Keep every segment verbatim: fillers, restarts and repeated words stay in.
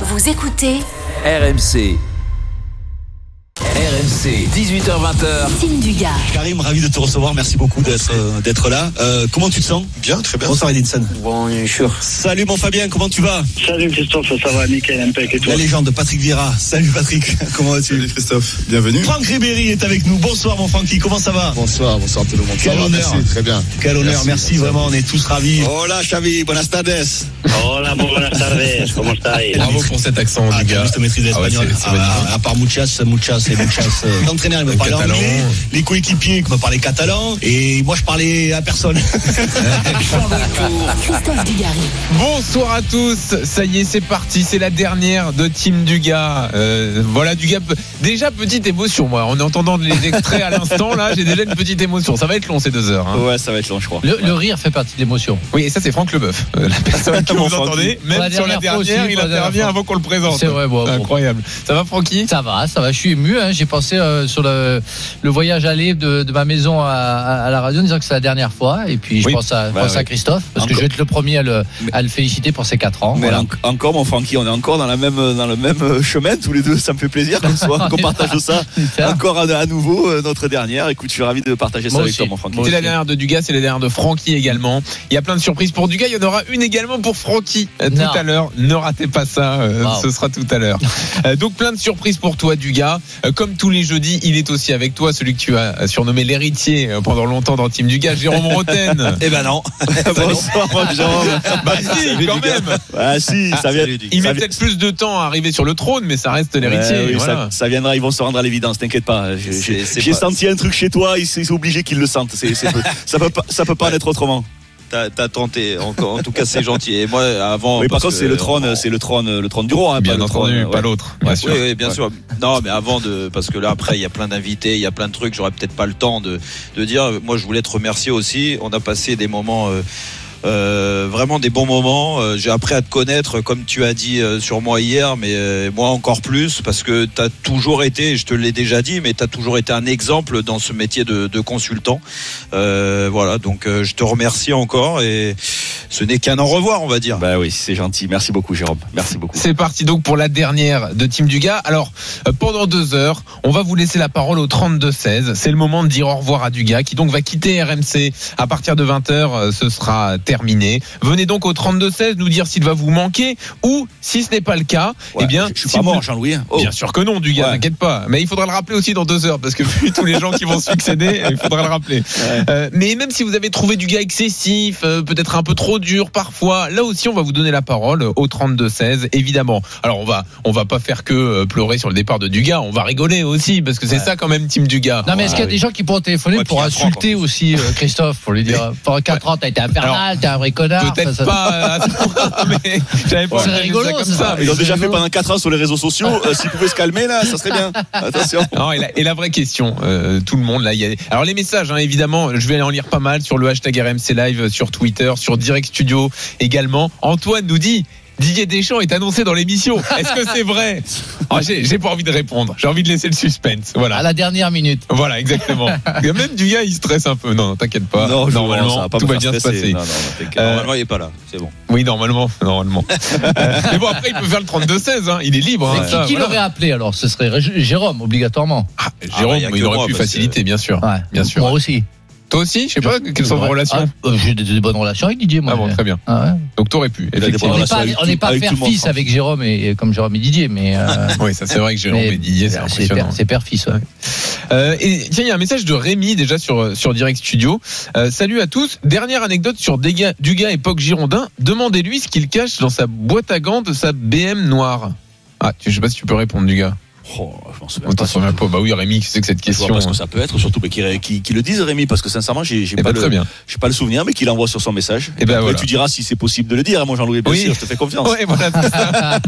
Vous écoutez R M C. R M C, dix-huit heures vingt. Tim Dugas. Karim, ravi de te recevoir. Merci beaucoup d'être, euh, d'être là. Euh, comment tu te sens? Bien, très bien. Bonsoir Edinson. Bonjour. Salut mon Fabien, comment tu vas? Salut Christophe, ça va nickel, impec et toi? La légende Patrick Vieira. Salut Patrick, comment vas-tu? Salut Christophe, bienvenue. Franck Ribéry est avec nous. Bonsoir mon Francky, comment ça va? Bonsoir, bonsoir tout le monde. Quel ça va, honneur. merci, très bien. Quel honneur, merci, merci, merci vraiment, on est tous ravis. Hola Xavi, buenas tardes. Hola, buenas tardes, comment estáis? Bravo pour cet accent ah, du gars. Juste maîtrise l'espagnol. Ah ouais, c'est, c'est ah, à part muchas, muchas et muchas. L'entraîneur il me parlait catalan. anglais, les coéquipiers me parlaient catalan et moi je parlais à personne. Christophe Dugarry. Bonsoir à tous, ça y est, c'est parti, c'est la dernière de Tim Dugas. Euh, voilà, Dugas, déjà petite émotion, moi, en entendant les extraits à l'instant, là, j'ai déjà une petite émotion. Ça va être long ces deux heures. Hein. Ouais, ça va être long, je crois. Le, le rire fait partie de l'émotion. Oui, et ça, c'est Franck Leboeuf, euh, la personne que vous entendez. Même la sur la dernière, aussi, il intervient avant qu'on le présente. C'est vrai, bon, incroyable. Ça va, Francky? Ça va, ça va. Je suis ému. Hein. J'ai pensé euh, sur le, le voyage aller de, de ma maison à, à, à la radio en disant que c'est la dernière fois. Et puis je oui. pense, à, ouais, pense ouais. à Christophe parce encore. que je vais être le premier à le, à le féliciter pour ses quatre ans. Mais voilà. en, encore, mon Francky, on est encore dans, la même, dans le même chemin tous les deux. Ça me fait plaisir qu'on, soit, qu'on partage ça. Encore à, à nouveau, euh, notre dernière. Écoute, je suis ravi de partager Moi ça aussi. avec toi, mon Francky. C'est la dernière de Dugas, c'est la dernière de Francky également. Il y a plein de surprises pour Dugas. Il y en aura une également pour Francky euh, tout à l'heure. Ne ratez pas ça, euh, wow. Ce sera tout à l'heure. euh, donc plein de surprises pour toi, Dugas. Euh, comme tous les jeudis, il est aussi avec toi, celui que tu as surnommé l'héritier euh, pendant longtemps dans Team Dugas, Jérôme Roten. Eh ben non. Bonsoir, Jérôme. Bah si, quand même. Ah si, ça vient. Il met peut-être plus de temps à arriver sur le trône, mais ça reste l'héritier. Ouais, oui, voilà. ça, ça viendra, ils vont se rendre à l'évidence, t'inquiète pas. J'ai, c'est, j'ai, c'est j'ai pas... senti un truc chez toi, c'est obligé qu'ils le sentent. C'est, c'est, ça peut pas, ça peut pas ouais. être autrement. T'as, t'as tenté, en, en tout cas c'est gentil. Et moi avant. Oui, par contre que, c'est le trône, on... c'est le trône, le trône du roi. Hein, bien pas entendu, le trône, pas ouais. l'autre. Bien ouais, sûr. Oui, oui, bien ouais. sûr. Non, mais avant de, parce que là après il y a plein d'invités, il y a plein de trucs. J'aurais peut-être pas le temps de, de dire. Moi je voulais te remercier aussi. On a passé des moments. Euh, Euh, vraiment des bons moments. Euh, j'ai appris à te connaître, comme tu as dit euh, sur moi hier, mais euh, moi encore plus, parce que tu as toujours été, je te l'ai déjà dit, mais tu as toujours été un exemple dans ce métier de, de consultant. Euh, voilà, donc euh, je te remercie encore et ce n'est qu'un au revoir, on va dire. Bah oui, c'est gentil. Merci beaucoup, Jérôme. Merci beaucoup. C'est parti donc pour la dernière de Team Dugas. Alors, euh, pendant deux heures, on va vous laisser la parole au trente-deux seize. C'est le moment de dire au revoir à Dugas, qui donc va quitter R M C à partir de vingt heures. Euh, ce sera terminé. Venez donc au trente-deux seize nous dire s'il va vous manquer ou si ce n'est pas le cas, ouais, eh bien, je, je suis si pas vous... mort, Jean-Louis. Oh. Bien sûr que non, Dugas, ouais. T'inquiète pas. Mais il faudra le rappeler aussi dans deux heures parce que vu tous les gens qui vont succéder, il faudra le rappeler. Ouais. Euh, mais même si vous avez trouvé Dugas excessif, euh, peut-être un peu trop dur parfois, là aussi on va vous donner la parole au trente-deux seize, évidemment. Alors on va, on va pas faire que euh, pleurer sur le départ de Dugas, on va rigoler aussi parce que c'est ouais. ça quand même Team Dugas. Non mais est-ce qu'il y a oui. des gens qui pourront téléphoner ouais, pour insulter ans, aussi euh, Christophe, pour lui dire pendant quatre ans t'as été infernal, t'es un vrai connard. Peut-être ça, ça... pas à ce point, mais j'avais pas c'est rigolo ça comme ça. ça. Ils ont déjà rigolo. fait pendant quatre ans sur les réseaux sociaux. Euh, s'ils pouvaient se calmer là, ça serait bien. Attention. Non, et, la, et la vraie question, euh, tout le monde là, il y a. Alors les messages, hein, évidemment, je vais en lire pas mal sur le hashtag R M C Live, sur Twitter, sur Direct Studio également. Antoine nous dit. Didier Deschamps est annoncé dans l'émission. Est-ce que c'est vrai? oh, j'ai, j'ai pas envie de répondre. J'ai envie de laisser le suspense. Voilà. À la dernière minute. Voilà, exactement. Même Dugas, il stresse un peu. Non, t'inquiète pas. Non, normalement, ça va pas tout va bien se passer. Non, non, euh, normalement, il est pas là. C'est bon. Oui, normalement, normalement. euh, mais bon, après, il peut faire le trente-deux seize. Hein. Il est libre. Hein, qui ça, qui voilà. l'aurait appelé alors? Ce serait Jérôme, obligatoirement. Ah, Jérôme, ah, bah, il aurait pu faciliter, que... bien sûr. Ouais. Bien sûr. Moi aussi. Toi aussi, je sais pas, quelles sont vos relations? Ah, j'ai des, des bonnes relations avec Didier, moi. Ah bon, très bien. Ah ouais. Donc t'aurais pu. On n'est pas, on n'est pas père-fils avec Jérôme et, et comme Jérôme et Didier, mais. Euh, oui, ça c'est vrai que Jérôme et Didier, c'est impressionnant. C'est père-fils. Ouais. Euh, et tiens, il y a un message de Rémi déjà sur sur Direct Studio. Euh, salut à tous. Dernière anecdote sur Dugas, Dugas époque Girondin. Demandez-lui ce qu'il cache dans sa boîte à gants de sa B M noire. Ah, je sais pas si tu peux répondre, Dugas. Oh, je m'en souviens on pas. Souviens pas. Bah oui, Rémi, c'est que cette question. Je vois pas ce que ça peut être, surtout mais qu'il, qu'il, qu'il le dise, Rémi, parce que sincèrement, j'ai, j'ai, pas, pas, le, j'ai pas le souvenir, mais qu'il l'envoie sur son message. Et, et ben après, voilà. Tu diras si c'est possible de le dire, moi Jean-Louis, bien oui. sûr, je te fais confiance. Ouais, voilà, c'est ça.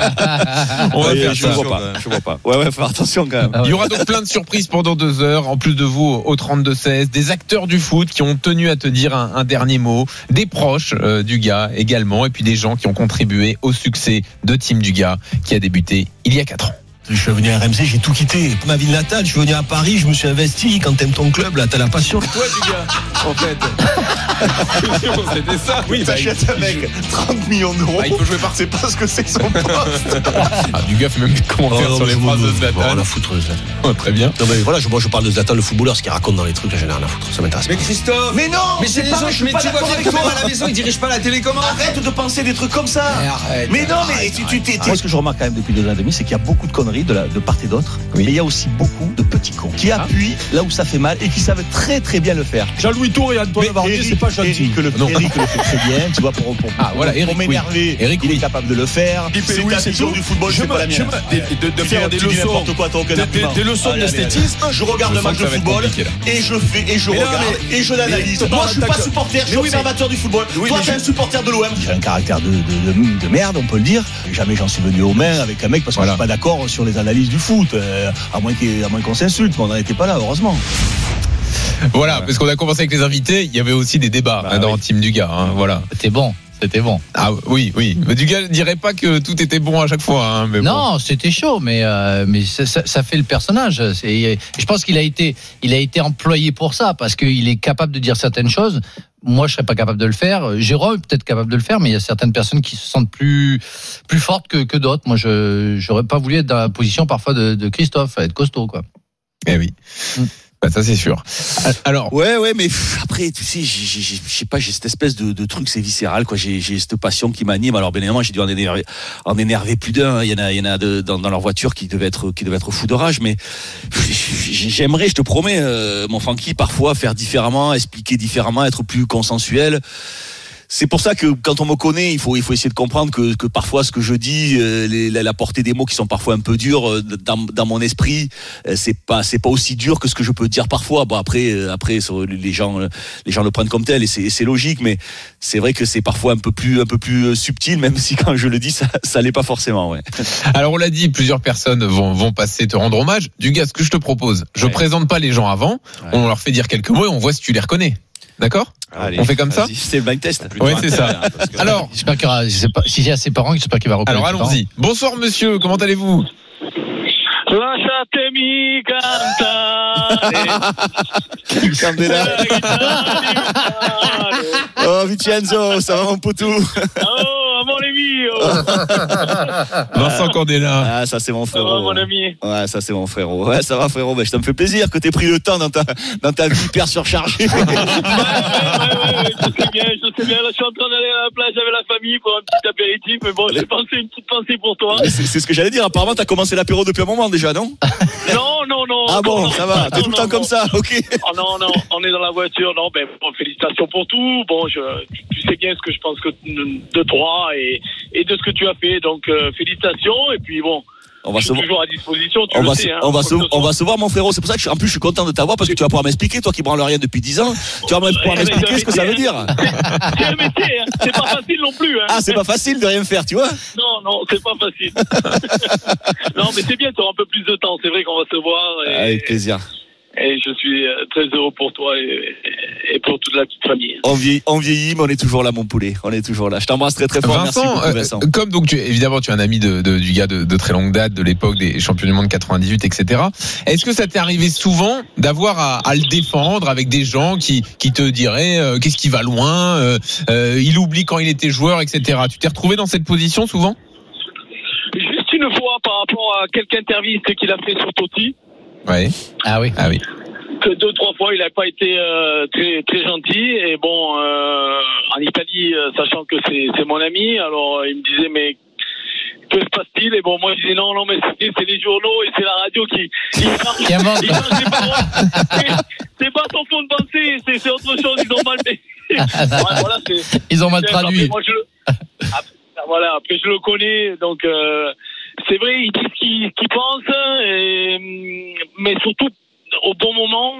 On va ouais, faire je ça. vois pas, je vois pas. Ouais, ouais, faire attention quand même. Il y aura donc plein de surprises pendant deux heures, en plus de vous au trente-deux seize, des acteurs du foot qui ont tenu à te dire un, un dernier mot, des proches euh, du gars également, et puis des gens qui ont contribué au succès de Team Dugas qui a débuté il y a quatre ans. Je suis venu à R M C, j'ai tout quitté. Ma ville natale, je suis venu à Paris, je me suis investi. Quand t'aimes ton club, là, t'as la passion. Toi, Dugas, en fait. C'était ça. Oui, t'achètes un mec trente millions d'euros. Bah, il peut jouer par. C'est parce que c'est son poste. Ah, du gars fait même des commentaires Oh, sur les je phrases me- de Zlatan. Bon, on a foutre Zlatan. Oh, très bien. Non mais voilà, je, moi je parle de Zlatan, le footballeur, ce qu'il raconte dans les trucs, là, j'en ai rien à foutre. Ça m'intéresse pas. Mais Christophe. Mais non, Mais c'est les pas- autres. je suis Mais pas tu vois d'accord bien avec que même toi. à la maison, ils dirigent pas la télécommande. Arrête de penser des trucs comme ça. Mais arrête. Mais non, mais arrête, tu, tu arrête, t'es. arrête. Moi, ce que je remarque quand même depuis deux ans et demi, c'est qu'il y a beaucoup de conneries de, la, de part et d'autre. Oui. Mais il y a aussi beaucoup de petits cons qui appuient là où ça fait mal et qui savent très très bien le faire. Jean-Louis Tour et Antoine Eric, c'est pas gentil. Eric le, Non. Eric le fait très bien, tu vois, pour, pour, Ah, voilà, pour Eric, m'énerver, oui. Eric, il oui. est capable de le faire. Philippe, C'est oui, ta c'est vision tout. du football, Je c'est me- pas la je mienne. me- de- de- de Tu faire dis- des tu dis leçons. n'importe quoi, t'as aucun Des- argument. des- des leçons Allez, allez, d'esthétisme. allez. Je regarde Je le sens match que de ça va être football compliqué, là. et je fais et je Mais non, regarde mais- et je l'analyse. mais- Moi, je suis t'as pas que- supporter, je suis Mais oui, mais- observateur du football. Oui, Toi, mais t'es je- un supporter de l'O M. J'ai un caractère de, de, de, de merde, on peut le dire. Jamais j'en suis venu aux mains avec un mec parce que Voilà. je suis pas d'accord sur les analyses du foot. Euh, à moins qu'il- à moins qu'on s'insulte, mais on n'en était pas là, heureusement. Voilà, parce qu'on a commencé avec les invités, il y avait aussi des débats Bah hein, dans oui. Team Dugas. Hein, voilà. C'était bon. C'était bon. Ah oui, oui. Mais Dugas ne dirait pas que tout était bon à chaque fois. Hein, mais bon. Non, c'était chaud, mais euh, mais ça, ça, ça fait le personnage. C'est, je pense qu'il a été, il a été employé pour ça parce qu'il est capable de dire certaines choses. Moi, je serais pas capable de le faire. Jérôme est peut-être capable de le faire, mais il y a certaines personnes qui se sentent plus plus fortes que, que d'autres. Moi, je j'aurais pas voulu être dans la position parfois de, de Christophe, être costaud, quoi. Eh oui. Mm. Bah, ça c'est sûr. Alors, Ouais, ouais, mais pff, après, tu sais, j'ai, j'ai, j'ai- je sais pas, j'ai cette espèce de, de truc, c'est viscéral, quoi. J'ai, j'ai cette passion qui m'anime. Alors, bien évidemment, j'ai dû en énerver, en énerver plus d'un. Il y en a, il y en a de, dans, dans leur voiture qui devaient être, qui devaient être fous de rage. Mais pff, j'aimerais, je te promets, euh, mon Francky, parfois faire différemment, expliquer différemment, être plus consensuel. C'est pour ça que quand on me connaît, il faut il faut essayer de comprendre que que parfois ce que je dis, euh, les, la, la portée des mots qui sont parfois un peu durs euh, dans dans mon esprit, euh, c'est pas c'est pas aussi dur que ce que je peux dire parfois. Bon après euh, après sur, les gens euh, les gens le prennent comme tel et c'est c'est logique, mais c'est vrai que c'est parfois un peu plus un peu plus euh, subtil, même si quand je le dis ça ça l'est pas forcément. Ouais. alors on l'a dit, plusieurs personnes vont vont passer te rendre hommage. Dugas, ce que je te propose, je Ouais. présente pas les gens avant, Ouais. on leur fait dire quelques mots et on voit si tu les reconnais. D'accord ? Allez, On fait comme ça ? vas-y, c'est le blind test. Ouais, c'est ça. Alors, J'espère qu'il y aura, je sais pas, si j'ai ses parents, j'espère qu'il va reconnaître. alors ses allons-y. Bonsoir monsieur, comment allez-vous ? Lasciatemi cantare. Candela. Oh Vincenzo, ça va mon potou? Oh, amore mio. Vincent Candela. Ah ça c'est mon Ça va, frérot. mon ami? Ouais, ça c'est mon frérot. Ouais, ça va frérot. Ben, ça me fait plaisir que t'aies pris le temps dans ta dans ta vie hyper surchargée. Ouais, ouais, ouais, ouais, je sais bien, je sais bien. Là, je suis en train d'aller à la plage avec la famille pour un petit apéritif, mais bon, j'ai pensé une petite pensée pour toi. c'est, c'est ce que j'allais dire. Apparemment, t'as commencé l'apéro depuis un moment déjà, non? Non, non, non. Ah bon, non, ça va. T'es non, tout le non, temps comme non. ça. Ok. Oh non, non, on est dans la voiture. Non, ben, bon, félicitations pour tout. Bon, je, tu, tu sais bien ce que je pense que de toi et, et de ce que tu as fait. Donc, euh, félicitations. Et puis, bon, On va je se suis toujours à disposition. Tu on le va, sais, se, hein, on, va quoi se, que ce on soit. va se voir mon frérot. C'est pour ça que je, en plus je suis content de t'avoir parce que tu vas pouvoir m'expliquer, toi qui branles rien depuis dix ans, tu vas pouvoir Ouais, m'expliquer mais ce que ça veut dire. C'est un métier, hein. C'est pas facile non plus. Hein. Ah, c'est pas facile de rien faire, tu vois. Non, non, c'est pas facile. Non, mais c'est bien, tu auras un peu plus de temps. C'est vrai qu'on va se voir. Et, Avec plaisir. et je suis euh, très heureux pour toi et, et pour toute la petite famille. On vieillit, on vieillit, mais on est toujours là, mon poulet. On est toujours là. Je t'embrasse très très fort. Vincent, Merci beaucoup, euh, Vincent. comme donc tu évidemment tu es un ami de, de du gars de, de très longue date, de l'époque des champions du monde quatre-vingt-dix-huit, et cetera. Est-ce que ça t'est arrivé souvent d'avoir à, à le défendre avec des gens qui qui te diraient euh, qu'est-ce qui va loin, euh, euh, il oublie quand il était joueur, et cetera. Tu t'es retrouvé dans cette position souvent ? Juste une fois par rapport à quelques interviews qu'il a fait sur Totti, Ouais. Ah oui. Ah oui. que deux trois fois il n'a pas été euh, très très gentil. Et bon, euh, en Italie, euh, sachant que c'est c'est mon ami, alors euh, il me disait mais que se passe-t-il? Et bon, moi je disais non non mais c'est, c'est les journaux et c'est la radio qui qui marche. Qui invente. Ils changent les paroles. C'est- c'est pas son fond de pensée, c'est, c'est autre chose. Ils ont mal. Ouais, voilà, c'est, Ils ont mal Après, traduit. moi, je, après, voilà, après je le connais, donc euh, c'est vrai, il dit ce qu'il, ce qu'il pense, et, mais surtout au bon moment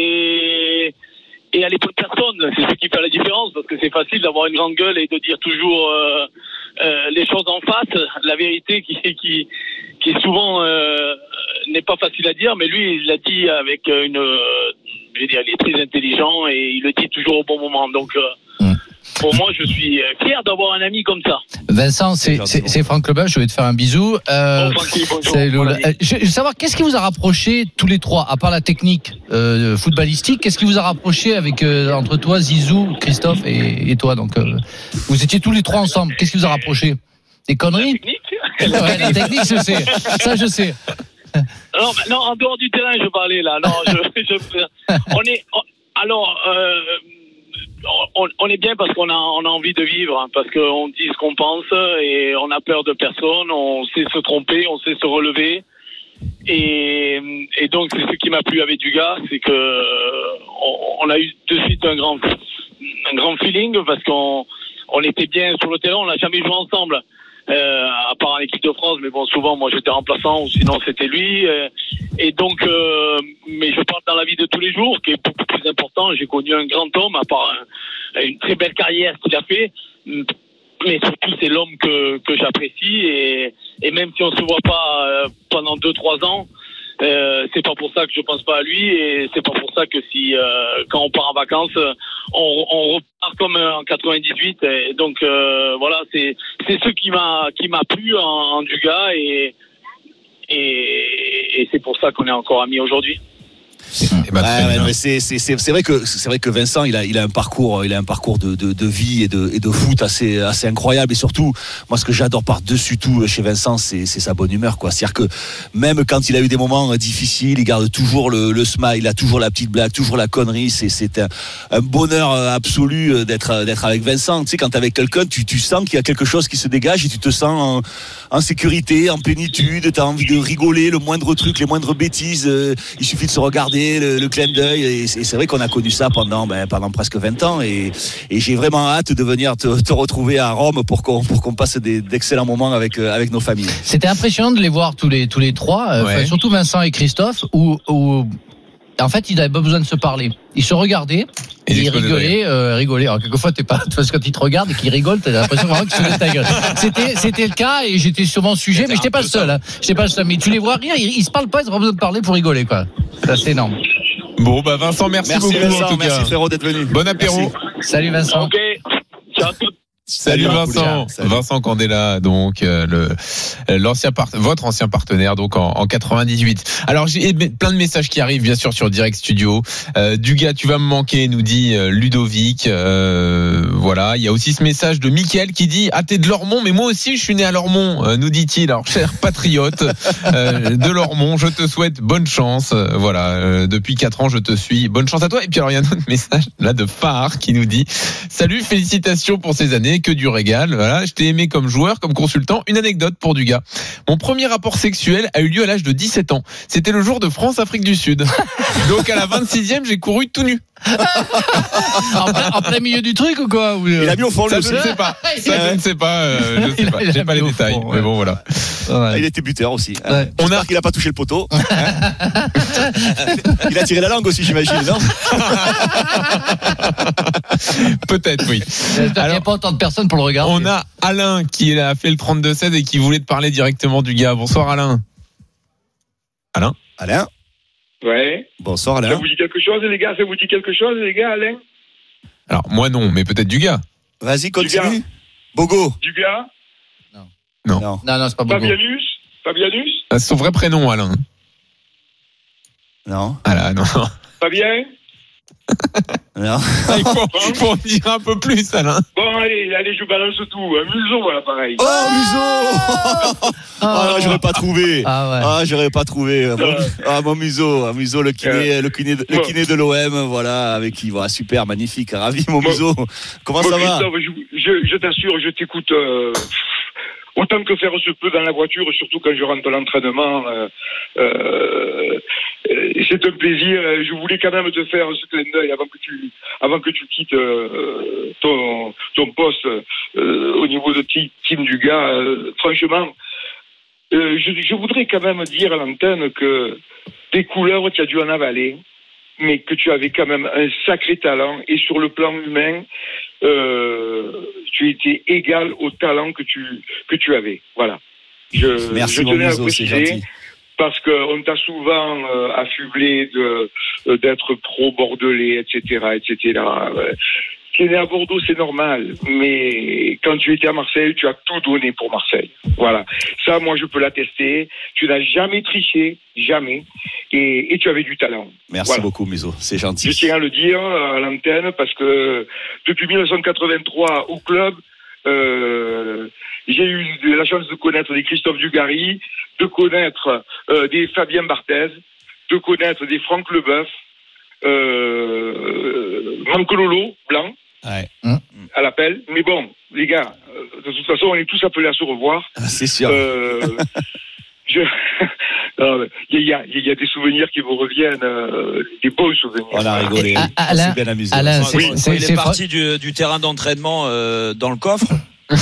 et, et à les bonnes personnes. C'est ce qui fait la différence, parce que c'est facile d'avoir une grande gueule et de dire toujours euh, euh, les choses en face, la vérité qui, qui, qui est souvent euh, n'est pas facile à dire, mais lui il l'a dit avec une, euh, je veux dire, il est très intelligent et il le dit toujours au bon moment. Donc euh, Mm. pour moi, je suis fier d'avoir un ami comme ça. Vincent, c'est, c'est, c'est Franck Lebas, je vais te faire un bisou. Euh, bon, Francky, bonjour, c'est bon euh, je, je veux savoir, qu'est-ce qui vous a rapproché tous les trois, à part la technique euh, footballistique, qu'est-ce qui vous a rapproché avec, euh, entre toi, Zizou, Christophe et, et toi donc, euh, vous étiez tous les trois ensemble, qu'est-ce qui vous a rapproché? Des conneries? La technique. Ouais, la technique, je sais. Ça, je sais. Non, mais non, en dehors du terrain, je parlais là. Non, je, je, on est, on, alors, euh, on, on est bien parce qu'on a, on a envie de vivre, hein, parce qu'on dit ce qu'on pense et on a peur de personne. On sait se tromper, on sait se relever. Et, et donc, c'est ce qui m'a plu avec Dugas, c'est que on, on a eu de suite un grand, un grand feeling parce qu'on, on était bien sur le terrain. On n'a jamais joué ensemble. Euh, à part en équipe de France, mais bon, souvent moi j'étais remplaçant ou sinon c'était lui. Euh, et donc, euh, mais je parle dans la vie de tous les jours, qui est beaucoup plus important. J'ai connu un grand homme, à part un, une très belle carrière qu'il a fait, mais surtout c'est l'homme que que j'apprécie et, et même si on se voit pas euh, pendant deux trois ans. Euh, c'est pas pour ça que je pense pas à lui et c'est pas pour ça que si euh, quand on part en vacances on, on repart comme en quatre-vingt-dix-huit et donc euh, voilà c'est c'est ce qui m'a qui m'a plu en, en Dugas et, et et c'est pour ça qu'on est encore amis aujourd'hui. Eh ben, ouais, ouais, non, mais c'est, c'est, c'est, c'est vrai que c'est vrai que Vincent il a il a un parcours il a un parcours de, de, de vie et de, et de foot assez assez incroyable et surtout moi ce que j'adore par dessus tout chez Vincent c'est, c'est sa bonne humeur quoi. C'est-à-dire que même quand il a eu des moments difficiles il garde toujours le, le smile, il a toujours la petite blague, toujours la connerie. C'est, c'est un, un bonheur absolu d'être d'être avec Vincent. Tu sais quand t'es avec quelqu'un tu tu sens qu'il y a quelque chose qui se dégage et tu te sens en, en sécurité, en plénitude. T'as envie de rigoler le moindre truc, les moindres bêtises. Euh, il suffit de se regarder. Le, le clin d'œil et c'est, c'est vrai qu'on a connu ça pendant ben, pendant presque vingt ans et, et j'ai vraiment hâte de venir te, te retrouver à Rome pour qu'on pour qu'on passe des, d'excellents moments avec avec nos familles. C'était impressionnant de les voir tous les tous les trois, ouais. Enfin, surtout Vincent et Christophe où, où en fait ils n'avaient pas besoin de se parler, ils se regardaient et ils rigolaient, euh, rigolaient. Alors quelquefois t'es pas parce que quand ils te regardent et qu'ils rigolent t'as l'impression vraiment qu'ils se mettent ta gueule. C'était c'était le cas et j'étais souvent sujet c'était mais j'étais pas le seul. Hein. J'étais pas le seul mais tu les vois rire, ils, ils se parlent pas, ils ont pas besoin de parler pour rigoler quoi. Ça c'est énorme. Bon bah Vincent merci, merci beaucoup Vincent, en tout merci cas. frérot d'être venu. Bon apéro. Merci. Salut Vincent. Ok. Ciao à tous. Salut Vincent, Salut. Vincent Candela, donc euh, le l'ancien part, votre ancien partenaire donc en, en quatre-vingt-dix-huit. Alors j'ai plein de messages qui arrivent bien sûr sur Direct Studio. Euh, Dugas, tu vas me manquer, nous dit euh, Ludovic. Euh, voilà, il y a aussi ce message de Mickaël qui dit ah t'es de Lormont, mais moi aussi je suis né à Lormont, euh, nous dit-il. Alors cher patriote euh, de Lormont, je te souhaite bonne chance. Euh, voilà, euh, depuis quatre ans je te suis. Bonne chance à toi. Et puis alors il y a un autre message là de Fahar qui nous dit salut, félicitations pour ces années. Que du régal. Voilà, je t'ai aimé comme joueur, comme consultant. Une anecdote pour Dugas. Mon premier rapport sexuel a eu lieu à l'âge de dix-sept ans. C'était le jour de France-Afrique du Sud. Donc à la vingt-sixième, j'ai couru tout nu. en, plein, en plein milieu du truc ou quoi ou... Il a mis au fond ça, le je ne sais pas. Ça, je ne sais pas. Euh, je sais pas. J'ai pas les détails. Fond, ouais. Mais bon, voilà. Ouais. Il était buteur aussi. Ouais. On a qu'il a pas touché le poteau. Il a tiré la langue aussi, j'imagine, non? Peut-être, oui. Alors, il n'y a pas autant de personnes pour le regarder. On a Alain qui a fait le trente-deux seize et qui voulait te parler directement du gars. Bonsoir Alain. Alain. Alain. Ouais. Bonsoir Alain. Ça vous dit quelque chose les gars? Ça vous dit quelque chose les gars, Alain? Alors moi non, mais peut-être du gars. Vas-y, continue. Bogo. Du gars? Non. Non. Non, non, non c'est pas Bogo. Fabianus? Fabianus? Ah, c'est son vrai prénom Alain. Non. Ah là, non. Fabien? Non. Il faut, faut en dire un peu plus, Alain. Bon, allez, allez, je balance tout. Un museau, voilà, pareil. Oh, museau. Ah, oh, j'aurais pas trouvé. Ah, ouais. Ah, j'aurais pas trouvé. Mon, ah, mon museau, un museau, le kiné, le kiné, le kiné de l'O M, voilà, avec qui, voilà, super, magnifique, ravi, mon museau. Comment bon, ça va? Je, je, je t'assure, je t'écoute. Euh... Autant que faire se peut dans la voiture, surtout quand je rentre à l'entraînement. Euh, euh, c'est un plaisir. Je voulais quand même te faire ce clin d'œil avant que tu, avant que tu quittes euh, ton, ton poste euh, au niveau de Team Dugas. Euh, franchement, euh, je, je voudrais quand même dire à l'antenne que tes couleurs, tu as dû en avaler, mais que tu avais quand même un sacré talent. Et sur le plan humain, euh, tu étais égal au talent que tu que tu avais. Voilà. Je, Merci je tenais museau, à préciser parce qu'on t'a souvent euh, affublé de euh, d'être pro bordelais, et cetera, et cetera. Tu es né à Bordeaux, c'est normal. Mais quand tu étais à Marseille, tu as tout donné pour Marseille. Voilà. Ça, moi, je peux l'attester. Tu n'as jamais triché, jamais. Et, et tu avais du talent. Merci voilà. beaucoup, Muso. C'est gentil. Je tiens à le dire à l'antenne parce que depuis dix-neuf cent quatre-vingt-trois au club, euh, j'ai eu la chance de connaître des Christophe Dugarry, de connaître euh, des Fabien Barthez, de connaître des Franck Leboeuf, euh, Mancololo, Blanc. Ouais. À l'appel, mais bon, les gars, euh, de toute façon, on est tous appelés à se revoir. Ah, c'est sûr. Euh, je... non, il y, y, y a des souvenirs qui vous reviennent, euh, des beaux souvenirs. On a rigolé. Et, on Alain, s'est bien amusé. Alain, Quand c'est- il c'est- est c'est parti du, du terrain d'entraînement euh, dans le coffre. Mais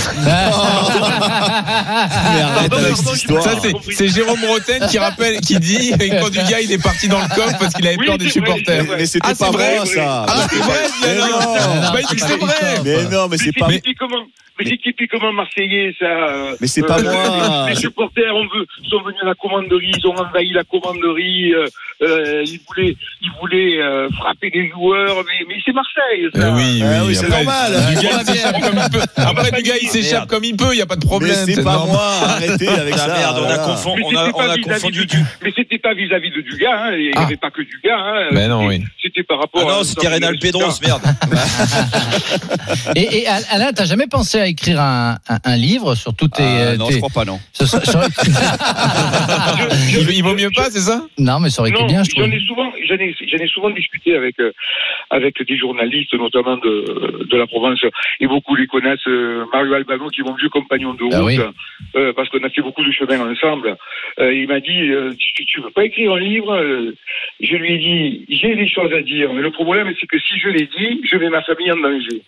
arrête Pardon, avec pardon, cette je- histoire. Ça, c'est, c'est Jérôme Roten qui rappelle, qui dit quand du gars il est parti dans le coffre parce qu'il avait Oui, peur des c'est vrai, supporters. c'est vrai. Mais c'était Ah, c'est pas vrai, moi, oui. ça. Ah, c'est vrai, Mais Alain. non. Bah, il dit que c'est vrai. Mais non, mais c'est Mais pas. c'est typiquement, mais c'est typiquement marseillais, ça. euh, Mais c'est pas euh, moi. Les supporters on veut, sont venus à la commanderie, ils ont envahi la commanderie, euh, euh, ils voulaient, ils voulaient euh, frapper des joueurs, mais, mais c'est Marseille, Eh ça. oui, Ah oui, oui, c'est après, normal. Du gars, il s'échappe comme il peut. Après, du gars, il s'échappe Merde. comme il peut, il n'y a pas de Mais problème. c'est pas normal. moi. Arrêtez avec Ah ça. merde, on a, voilà. confond- Mais on a, c'était on pas a vis-à-vis confondu de- du. Mais c'était pas vis-à-vis de Dugas, hein, il n'y Ah. avait pas que Dugas, hein. Ben non, C'était- oui. C'était par rapport Ah à. non, c'était Rénal Pedros, merde. Et, et Alain, t'as jamais pensé à écrire un, un, un livre sur tous tes. Ah, non, tes- je crois pas, non. ce serait- ça aurait- Il, il vaut mieux pas, c'est ça? non, mais ça aurait été Non, bien, je trouve. j'en ai souvent, j'en ai, j'en ai souvent discuté avec euh, avec des journalistes, notamment de de la Provence, et beaucoup les connaissent. euh, Mario Albano, qui est mon vieux compagnon de route, Ah oui. euh, parce qu'on a fait beaucoup de chemin ensemble. Euh, il m'a dit, euh, tu, tu veux pas écrire un livre? Euh, Je lui ai dit, j'ai des choses à dire, mais le problème c'est que si je les dis, je mets ma famille en danger.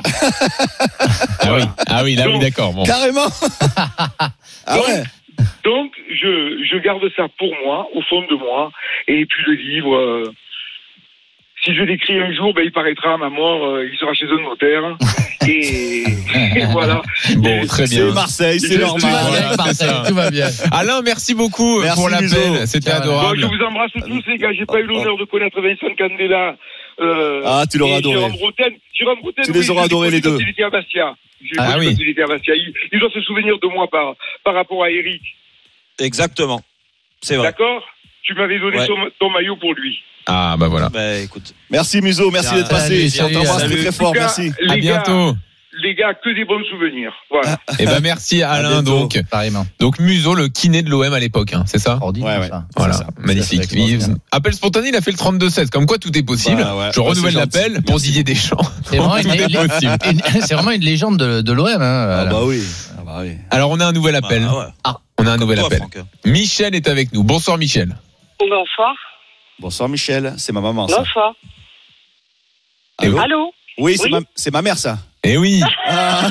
Ah oui, ah oui, là, oui, d'accord. Bon. Carrément. Ah ouais. Donc, je, je garde ça pour moi, au fond de moi, et puis le livre, euh, si je l'écris un jour, ben, il paraîtra à ma mort, euh, il sera chez un notaire, et, et voilà. Bon, très C'est bien. Marseille, c'est Je- Tout va normal. bien, Voilà, Marseille, c'est ça. tout va bien. Alain, merci beaucoup Merci, pour l'appel. Muso. C'était Ciao, Alain. Bon, adorable. je vous embrasse tous les gars, j'ai pas eu l'honneur de connaître Vincent Candela. Euh, Ah, tu l'auras et adoré. Jérôme Roten. Jérôme Roten, Tu les oui, auras je l'ai adorés, connu les deux. Quand il était à Bastia. Je l'ai Ah connu oui. quand il était à Bastia. Il, il doit se souvenir de moi par, par rapport à Eric. Exactement. C'est vrai. D'accord? Tu m'avais donné Ouais. ton, ton maillot pour lui. Ah, bah voilà. Bah écoute. Merci Muso, merci Bien, d'être passé. salut, On t'embrasse salut. très très fort, En tout cas, merci. les À gars, bientôt. Les gars, que des bons souvenirs. Voilà. Et ben merci Alain. bientôt. Donc, Pareillement. donc Muso, le kiné de l'O M à l'époque, hein, c'est ça? Extraordinaire, Ouais, ouais. ça. Voilà, C'est ça. magnifique. C'est ça, c'est Il- Appel spontané, il a fait le trente-deux seize. Comme quoi, tout est possible. Bah ouais. Je Ouais, renouvelle c'est gentil. l'appel pour Merci. Didier Deschamps. C'est vraiment, Tout une, est une- possible. une- c'est vraiment une légende de, de l'O M. Hein, Ah Alain. bah oui. Ah bah oui. Alors, on a un nouvel appel. Bah, ouais. On a un Comme nouvel toi, appel. Franck. Michel est avec nous. Bonsoir, Michel. Bonsoir. Bonsoir Michel, c'est ma maman ça. Bonsoir. Et oui. Allô? Oui, c'est Oui. ma, c'est ma mère ça. Eh oui. Ah.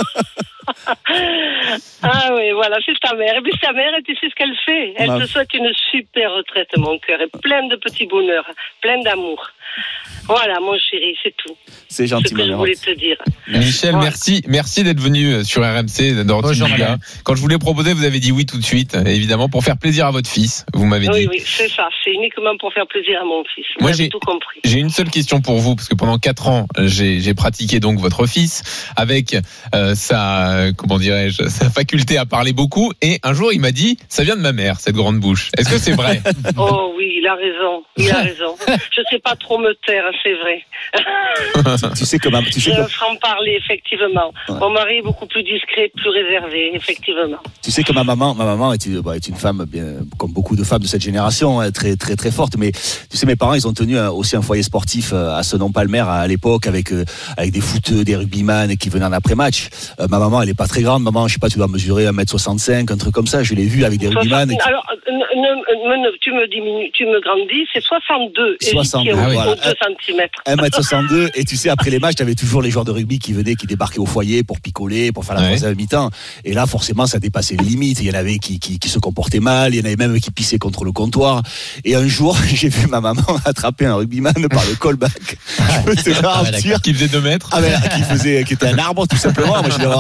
Ah oui, voilà, c'est ta mère. Et puis ta mère, et tu sais ce qu'elle fait. Elle Ma- te souhaite une super retraite, mon cœur, et plein de petits bonheurs, plein d'amour. Voilà, mon chéri, c'est tout. C'est Ce gentil que ma je mère. voulais te dire. Michel, Ouais. merci, merci d'être venu sur R M C dans Bonjour, Team Liga. madame. Quand je vous l'ai proposé, vous avez dit oui tout de suite, évidemment, pour faire plaisir à votre fils. Vous m'avez Oui, dit. oui, c'est ça. C'est uniquement pour faire plaisir à mon fils. Moi, Moi, j'ai- j'ai tout compris. J'ai une seule question pour vous, parce que pendant quatre ans, j'ai j'ai pratiqué donc votre fils avec euh, sa, comment dirais-je, sa faculté à parler beaucoup. Et un jour, il m'a dit, ça vient de ma mère, cette grande bouche. Est-ce que c'est vrai? Oh oui, il a raison. Il a raison. Je sais pas trop me taire, c'est vrai. Tu sais que ma, tu sais J'ai que, un franc-parler, effectivement. Mon mari est beaucoup plus discret, plus réservé, effectivement. tu sais que ma maman, ma maman est une, bah, est une femme bien, comme beaucoup de femmes de cette génération, hein, très très très forte. Mais tu sais, mes parents, ils ont tenu euh, aussi un foyer sportif euh, à Senon-Palmer à, à l'époque avec euh, avec des footeux, des rugbyman qui venaient en après-match. Euh, ma maman, elle est pas très grande. Maman, je sais pas, tu dois mesurer un mètre soixante-cinq, un truc comme ça. Je l'ai vu avec des rugbyman. soixante Alors, ne- ne- ne- tu me diminues, tu me grandis, c'est soixante-deux. Et soixante-deux, au, ah oui. au Voilà. deux centimètres. un mètre soixante-deux, et tu sais, après les matchs, t'avais toujours les joueurs de rugby qui venaient, qui débarquaient au foyer pour picoler, pour faire la Ouais. troisième mi-temps. Et là, forcément, ça dépassait les limites. Il y en avait qui, qui, qui se comportaient mal, il y en avait même qui pissaient contre le comptoir. Et un jour, j'ai vu ma maman attraper un rugbyman par le callback. Je peux te garantir. Qui faisait deux mètres? Ah ben, qui faisait, qui était un arbre, tout simplement. Moi, je devais avoir quatorze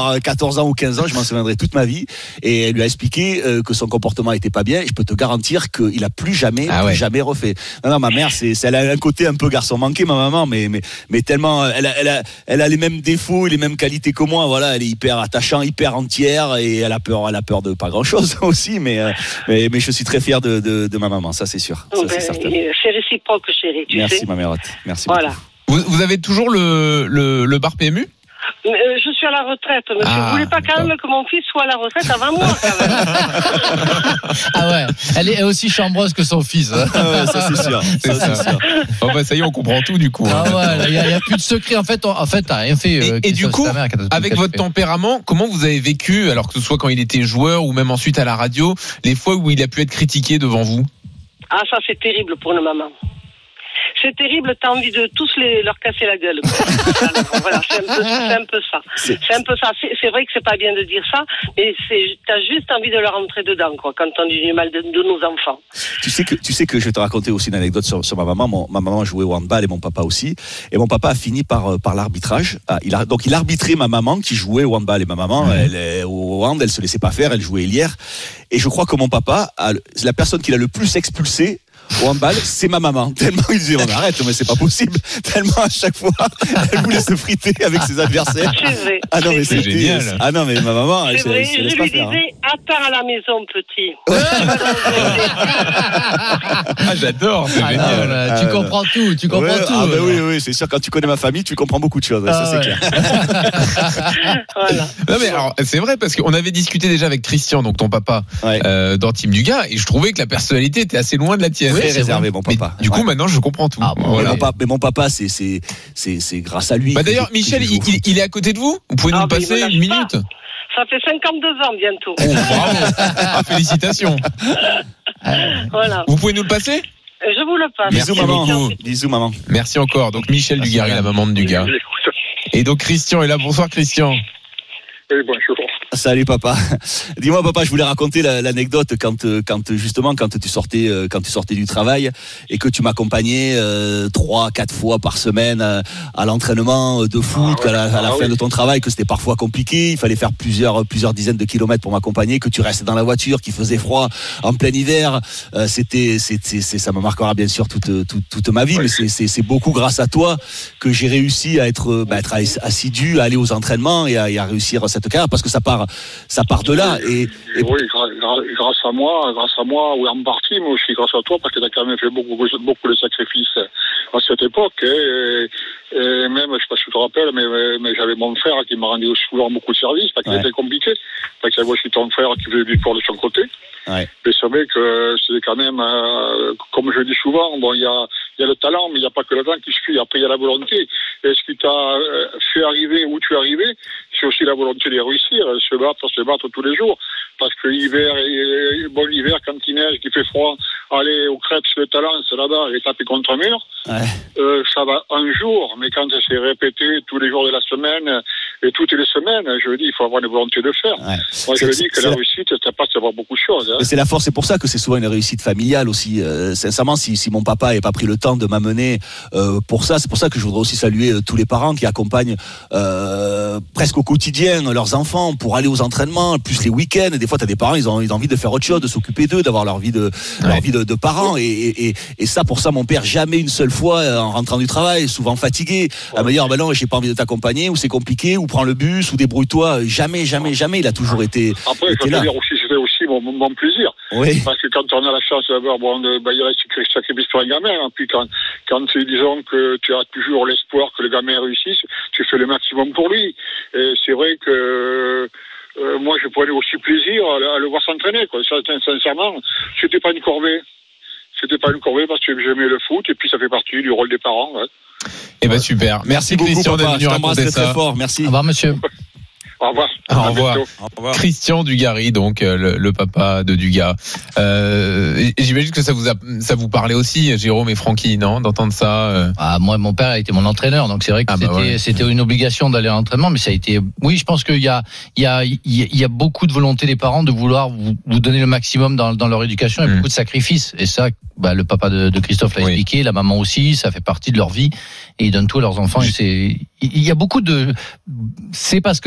quatorze ans ou quinze ans, je m'en souviendrai toute ma vie. Et elle lui a expliqué euh, que son comportement était pas bien. Et je peux te garantir qu'il a plus jamais, ah ouais. plus jamais refait. Non, non, ma mère, c'est, c'est, elle a un côté un peu garçon manqué, ma maman, mais, mais, mais tellement, elle a, elle a, elle a les mêmes défauts et les mêmes qualités que moi. Voilà, elle est hyper attachante, hyper entière, et elle a peur, elle a peur de pas grand chose aussi. Mais, euh, mais, mais je suis très fier de, de, de ma maman. Ça, c'est sûr. Ça, ben, c'est certain. C'est réciproque, chérie. Tu Merci, sais. ma mère. Merci. Voilà. Beaucoup. Vous, vous avez toujours le, le, le bar P M U? Euh, je suis à la retraite, monsieur. Ah, vous voulez pas quand même que mon fils soit à la retraite avant moi, quand même. Ah ouais, elle est aussi chambreuse que son fils. Hein. Ah ouais, ça c'est sûr. C'est ça. ça. Oh bah ça y est, on comprend tout du coup. Ah hein. ouais, il n'y a, a plus de secret. En fait, on, en fait, t'as rien fait. Et, euh, et du coup, mère, avec votre tempérament, comment vous avez vécu, alors que ce soit quand il était joueur ou même ensuite à la radio, les fois où il a pu être critiqué devant vous? Ah, ça, c'est terrible pour une maman. C'est terrible, t'as envie de tous les, leur casser la gueule. Alors, voilà, c'est un peu, c'est un peu ça. C'est, c'est un peu ça. C'est, c'est vrai que c'est pas bien de dire ça, mais c'est, t'as juste envie de leur rentrer dedans, quoi, quand on dit du mal de, de nos enfants. Tu sais que, tu sais que je vais te raconter aussi une anecdote sur, sur ma maman. Mon, ma maman jouait au handball et mon papa aussi. Et mon papa a fini par, par l'arbitrage. Ah, il a, donc il arbitrait ma maman qui jouait au handball. Et ma maman, mmh. elle, elle, au hand, elle se laissait pas faire, elle jouait hier. Et je crois que mon papa, a, c'est la personne qu'il a le plus expulsé au handball, c'est ma maman. Tellement il disait, on arrête, mais c'est pas possible. Tellement à chaque fois, elle voulait se friter avec ses adversaires. C'est vrai. Ah non, mais c'est c'était génial. Ah non, mais ma maman, c'est elle, vrai, elle se je laisse lui pas disais, faire. Hein. attends à la maison, petit. Ah, j'adore, c'est Ah, génial. non, là, tu Ah, comprends tout, tu comprends Ouais, tout. ah bah là. oui, oui, c'est sûr. Quand tu connais ma famille, tu comprends beaucoup de choses. Ah, ça, c'est ouais. clair. Voilà. Non mais alors c'est vrai parce qu'on avait discuté déjà avec Christian, donc ton papa, Ouais. euh, dans Team Dugas, et je trouvais que la personnalité était assez loin de la tienne. Très c'est réservé, mon Mais papa. du coup Ouais. maintenant je comprends tout. Ah, bon, Mais Voilà. mon papa, mais mon papa, c'est, c'est, c'est, c'est grâce à lui. Bah que d'ailleurs je- Michel, que je il, joue. il- il est à côté de vous. Vous pouvez nous Ah, le bah, il passer me lâche une pas. minute. Ça fait cinquante-deux ans bientôt. Oh, bravo. Ah, félicitations. Voilà. Vous pouvez nous le passer? Je vous le passe. Bisous, Merci maman. beaucoup. Bisous, maman. Merci encore. Donc Michel Merci, Dugarry, la maman de Dugas. Je l'écoute. Et donc Christian est là. Bonsoir Christian. Oui, bonjour. Salut papa. Dis-moi papa, je voulais raconter la, l'anecdote quand euh, quand justement quand tu sortais euh, quand tu sortais du travail et que tu m'accompagnais euh, trois quatre fois par semaine euh, à l'entraînement de foot Ah ouais, à la, à la ah fin oui. de ton travail, que c'était parfois compliqué, il fallait faire plusieurs plusieurs dizaines de kilomètres pour m'accompagner, que tu restais dans la voiture, qu'il faisait froid en plein hiver, euh, c'était c'est, c'est, c'est ça me marquera bien sûr toute toute, toute ma vie, Ouais. mais c'est, c'est c'est beaucoup grâce à toi que j'ai réussi à être bah, être assidu, à aller aux entraînements et à, et à réussir cette carrière, parce que ça part ça part de là. Et, et... Oui, gra- gra- grâce à moi, grâce à moi, oui, en partie, mais aussi grâce à toi, parce que tu as quand même fait beaucoup, beaucoup de sacrifices à cette époque. Et, et même, je sais pas si tu te rappelles, mais, mais j'avais mon frère qui m'a rendu souvent beaucoup de services, parce qu'il Ouais. était compliqué. Parce qu'il y avait aussi ton frère qui faisait du sport de son côté. Ouais. Mais c'est vrai que c'est quand même, euh, comme je dis souvent, bon, il y a, il y a le talent, mais il n'y a pas que le talent qui suffit. Après, il y a la volonté. Et ce qui t'a euh, fait arriver où tu es arrivé, c'est aussi la volonté de réussir, se battre, se battre tous les jours. Parce que l'hiver, et, bon, l'hiver, quand il neige, qu'il fait froid, aller au crêpes, le talent, c'est là-bas, et taper contre un mur, Ouais. euh, ça va un jour. Mais quand c'est répété tous les jours de la semaine, et toutes les semaines, je dis, il faut avoir une volonté de faire. Ouais. Moi, je C'est- dis que c'est- la réussite, ça passe d'avoir beaucoup de choses. Hein. Mais c'est la force, c'est pour ça que c'est souvent une réussite familiale aussi. Euh, sincèrement, si, si mon papa n'avait pas pris le temps de m'amener euh, pour ça, c'est pour ça que je voudrais aussi saluer euh, tous les parents qui accompagnent euh, presque au quotidien leurs enfants pour aller aux entraînements, plus les week-ends. Et des fois, tu as des parents, ils ont, ils ont envie de faire autre chose, de s'occuper d'eux, d'avoir leur vie de, leur Ouais. vie de, de parents. Et, et, et, et ça, pour ça, mon père, jamais une seule fois, euh, en rentrant du travail, souvent fatigué, à me dire, ah ben non, j'ai pas envie de t'accompagner, ou c'est compliqué, ou prends le bus, ou débrouille-toi. Jamais, jamais, jamais. Il a toujours été, Après, je été veux là. dire aussi, c'était aussi mon, mon plaisir. Oui. Parce que quand on a la chance d'avoir, bon, de, bah, il reste un sacrifice pour un gamin. Hein. Puis quand, quand tu, disons que tu as toujours l'espoir que le gamin réussisse, tu fais le maximum pour lui. Et c'est vrai que euh, moi, je prenais aussi plaisir à, le- à le voir s'entraîner. Quoi. Ça, sincèrement, c'était pas une corvée. C'était pas une corvée parce que j'aimais le foot et puis ça fait partie du rôle des parents. Ouais. Eh ben super. Merci, beaucoup, Christian d'être papa. venu Je t'embrasse raconter très, très ça. fort. Merci. Au revoir, monsieur. Au revoir. Au À revoir. bientôt. Au revoir. Christian Dugarry, donc euh, le, le papa de Dugas. Euh, et j'imagine que ça vous a, ça vous parlait aussi, Jérôme et Francky, non, d'entendre ça. euh. Ah, moi, mon père a été mon entraîneur, donc c'est vrai que Ah, bah c'était, ouais. c'était une obligation d'aller à l'entraînement, mais ça a été. Oui, je pense qu'il y a, il y a, il y a, il y a beaucoup de volonté des parents de vouloir vous, vous donner le maximum dans, dans leur éducation et Mm. beaucoup de sacrifices. Et ça, bah, le papa de, de Christophe l'a Oui. expliqué, la maman aussi, ça fait partie de leur vie et ils donnent tout à leurs enfants. Et c'est, il y a beaucoup de. C'est parce que grâce- ils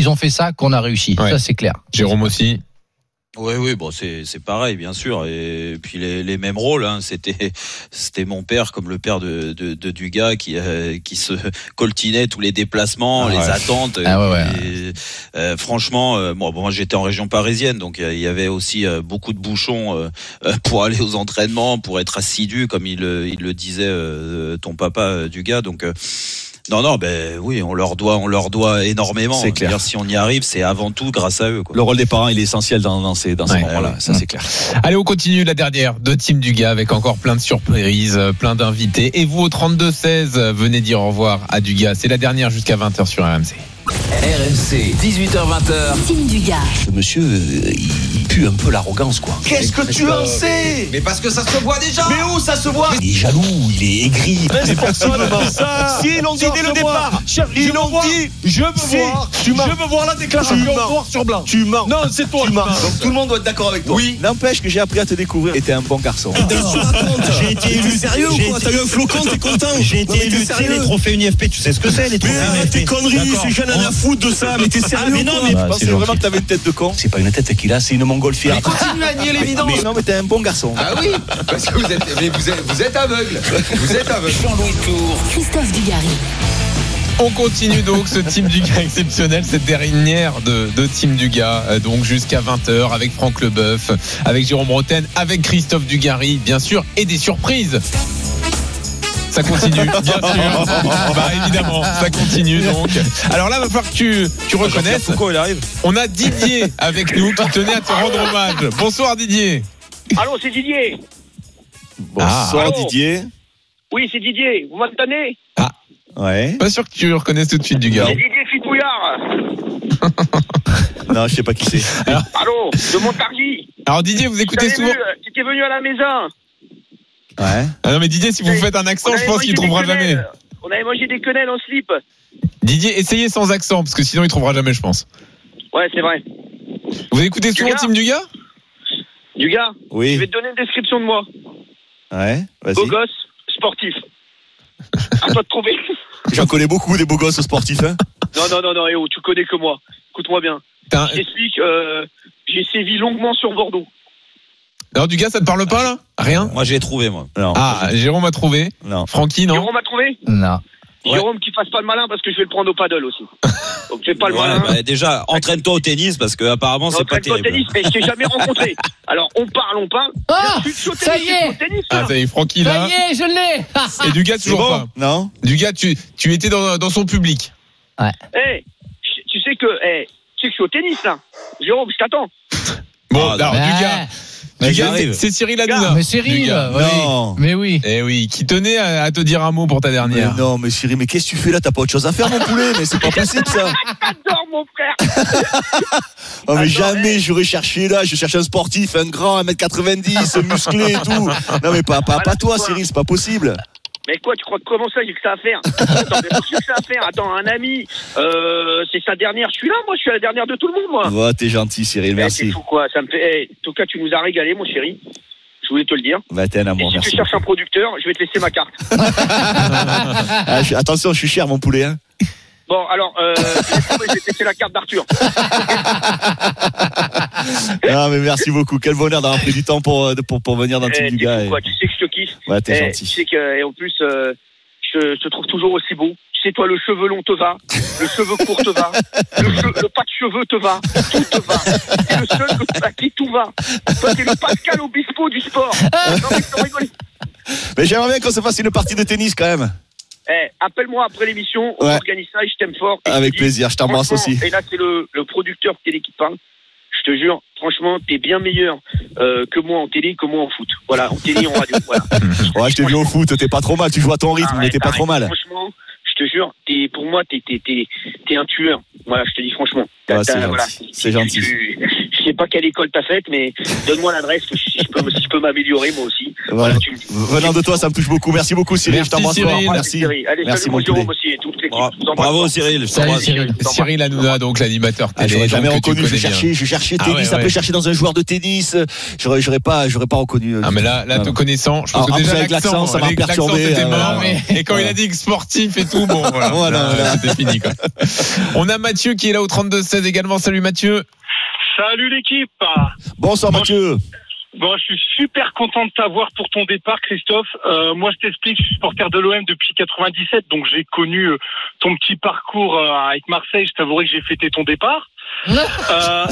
qu'ils ont fait ça qu'on a réussi. Ouais. Ça, c'est clair. Jérôme aussi. Oui, oui, bon, c'est c'est pareil, bien sûr, et puis les, les mêmes rôles. Hein, c'était c'était mon père comme le père de de, de Dugas qui euh, qui se coltinait tous les déplacements, Ah ouais. les attentes. Ah ouais, ouais. Et, euh, franchement, euh, bon, bon, moi j'étais en région parisienne, donc il y avait aussi euh, beaucoup de bouchons euh, euh, pour aller aux entraînements, pour être assidu, comme il il le disait euh, ton papa euh, Dugas. Donc euh, non, non, ben oui, on leur doit, on leur doit énormément. C'est clair. Je veux dire, si on y arrive, c'est avant tout grâce à eux, quoi. Le rôle des parents, il est essentiel dans, dans ces, dans ces Ouais. moments-là. Ça, c'est clair. Allez, on continue la dernière de Team Dugas avec encore plein de surprises, plein d'invités. Et vous, au trente-deux seize, venez dire au revoir à Dugas. C'est la dernière jusqu'à vingt heures sur R M C. R M C, dix-huit heures vingt. Team Dugas. Ce monsieur, euh, il pue un peu l'arrogance, quoi. Qu'est-ce que tu en sais? Mais parce que ça se voit déjà. Mais où ça se voit? Il est jaloux, il est aigri. Mais personne ne dit ça. Si, ils l'ont dit dès le départ. Ils l'ont dit. Je veux voir. Je veux voir la déclaration noir sur blanc. Tu mens. Non, c'est toi. Tu mens. Donc tout le monde doit être d'accord avec toi. Oui. N'empêche que j'ai appris à te découvrir. Et t'es un bon garçon. J'ai été élu. Sérieux ou quoi? T'as eu un flocon, t'es content? J'ai été élu. Les trophées U N I F P, tu sais ce que c'est, les trophées U N I F P? Tes conneries, c'est jeune à la foutre de ça. Mais t'es sérieux? Mais non, mais Je pensais vraiment que t'avais une tête de con. C'est pas une tête qu'il a, c'est une montgolfière. Mais continue à nier l'évidence. Mais non, mais t'es un bon garçon. Ah oui, parce que vous êtes, mais vous êtes, vous êtes aveugle. Vous êtes aveugle. Jean-Louis Tour. Christophe Dugarry. On continue donc ce Team Dugas exceptionnel, cette dernière de, de Team Dugas, euh, donc jusqu'à vingt heures avec Franck Leboeuf, avec Jérôme Roten, avec Christophe Dugarry, bien sûr, et des surprises. Ça continue, bien sûr. Bah évidemment, ça continue donc. Alors là, il va falloir que tu, tu reconnaisses. Pourquoi il arrive? On a Didier avec nous qui tenait à te rendre hommage. Bonsoir Didier. Allô, c'est Didier. Bonsoir Ah. Didier. Oui, c'est Didier. Vous m'entendez? Ouais. Pas sûr que tu reconnaisses tout de suite Dugas. C'est Didier Fitbouillard. Non, je sais pas qui c'est. Allô, de Montargis. Alors Didier, vous écoutez T'avais souvent. vu, euh, T'étais venu à la maison. Ouais. Ah non mais Didier, si vous Oui. faites un accent, On je avait pense mangé qu'il des trouvera quenelles. jamais. On avait mangé des quenelles en slip. Didier, essayez sans accent, parce que sinon il trouvera jamais, je pense. Ouais, c'est vrai. Vous écoutez souvent Dugas Team Dugas? Du gars, je Oui. vais te donner une description de moi. Ouais. Beau Vas-y. gosse, sportif. À toi de trouver. J'en connais beaucoup des beaux gosses sportifs, hein. Non, non, non, non, eh oh, tu connais que moi. Écoute-moi bien. T'as un- Je t'explique, euh, j'ai sévi longuement sur Bordeaux. Alors Dugas, ça te parle pas là? Rien? Moi, j'ai trouvé, moi. Non. Ah, Jérôme a trouvé. Non. Francky, non? Jérôme a trouvé Non. Ouais. Jérôme, qui fasse pas le malin parce que je vais le prendre au paddle aussi. Donc fais pas le Ouais, malin. bah, déjà, entraîne-toi au tennis parce que apparemment c'est pas Entraîne-toi au terrible. tennis, mais je t'ai jamais rencontré. Alors on parle, on parle. Ah, Je suis au ça tennis, y je suis est. au tennis, Ah, là. ça y est, Francky Ça là. y est, je l'ai. Et Dugas, C'est toujours bon? pas. Non. Dugas, tu, tu étais dans, dans son public. Eh, je- tu sais que, eh, tu sais que je suis au tennis là. Jérôme, je t'attends. Bon, Ah, alors Ouais. Dugas. Mais Dugas, j'arrive. c'est c'est Cyril Hanouna. Mais Cyril, Dugas. oui. Non. Mais oui. Eh oui, qui tenait à, à te dire un mot pour ta Mais dernière. non, mais Cyril, mais qu'est-ce que tu fais là? T'as pas autre chose à faire, mon poulet? Mais c'est pas possible, ça. J'adore mon frère. Oh, mais Attends, jamais j'aurais cherché là. Je cherche un sportif, un grand, un mètre quatre-vingt-dix, musclé et tout. Non, mais pas, pas, pas toi, Cyril, c'est pas possible. Mais quoi, tu crois que comment ça, j'ai que ça à faire? Attends, mais qu'est-ce que ça à faire? Attends, un ami, euh, c'est sa dernière. Je suis là, moi, je suis la dernière de tout le monde, moi. Va, t'es gentil, Cyril, Eh, merci. c'est fou, quoi. Ça me fait. Eh, en tout cas, tu nous as régalé, mon chéri. Je voulais te le dire. Va, t'es un Et amour, si tu merci. cherches un producteur, je vais te laisser ma carte. Ah, je- attention, je suis cher, mon poulet, hein. Bon, alors, euh, je vais te laisser la carte d'Arthur. Non, mais merci beaucoup. Quel bonheur d'avoir pris du temps pour, euh, pour, pour venir dans le Eh, team du t'es gars. fou, et- quoi. Tu sais que je te kiffe. Ouais, t'es Eh, gentil. Tu sais que, et en plus, euh, je, je te trouve toujours aussi beau. Tu sais, toi, le cheveu long te va, le cheveu court te va, le, che- le pas de cheveux te va, tout te va. C'est le seul que- à qui tout va. Toi, t'es le Pascal Obispo du sport. Non, mais sans rigoler. Mais j'aimerais bien qu'on se fasse une partie de tennis quand même. Eh, appelle-moi après l'émission, on Ouais. organise ça et je t'aime fort. Et je Avec te dis, plaisir, je t'embrasse franchement, aussi. Et là, c'est le, le producteur télé qui te parle. Je te jure, franchement, t'es bien meilleur euh, que moi en télé, que moi en foot. Voilà, en télé, en radio. Voilà. Ouais, je t'ai vu au foot, t'es pas trop mal. Tu joues à ton rythme, Ah mais ouais, t'es pas pareil. trop mal. Franchement, je te jure, t'es, pour moi, t'es, t'es, t'es, t'es un tueur. Voilà, je te dis franchement. T'as- Ah, c'est t'as- gentil, voilà. c'est gentil. Tu- je sais pas quelle école t'as faite, mais donne-moi l'adresse. Je si je peux, si je peux m'améliorer moi aussi. Voilà. Voilà, tu me dis. Venant de toi, ça me touche beaucoup. Merci beaucoup, Cyril. Merci, Je t'embrasse Cyril. fort. Merci, Cyril. Allez, Merci, salut mon mon Jérôme poulet. aussi et toute l'équipe. Bra- Je vous embrasse Bravo fort. Cyril. je Salut, t'embrasse. Cyril. Cyril Hanouna, donc l'animateur Ah, télé. j'aurais jamais donc, que tu reconnu. Je connais bien. cherchais, je cherchais Ah tennis. ouais, Ça peut ouais. chercher dans un joueur de tennis. J'aurais, j'aurais pas, j'aurais pas reconnu. Ah mais là, là, Non, te non. connaissant, je pense Alors, que en déjà plus, avec l'accent, ça m'a avec l'accent, perturbé, c'était euh, mort. voilà. Et quand il a dit que sportif et tout, bon, voilà, Voilà, Là, voilà. c'était fini quoi. On a Mathieu qui est là au trente-deux seize également. Salut Mathieu. Salut l'équipe. Bonsoir Mathieu. Bon, je suis super content de t'avoir pour ton départ, Christophe. Euh, moi, je t'explique, je suis supporter de l'O M depuis quatre-vingt-dix-sept, donc j'ai connu euh, ton petit parcours euh, avec Marseille. Je t'avouerai que j'ai fêté ton départ. euh...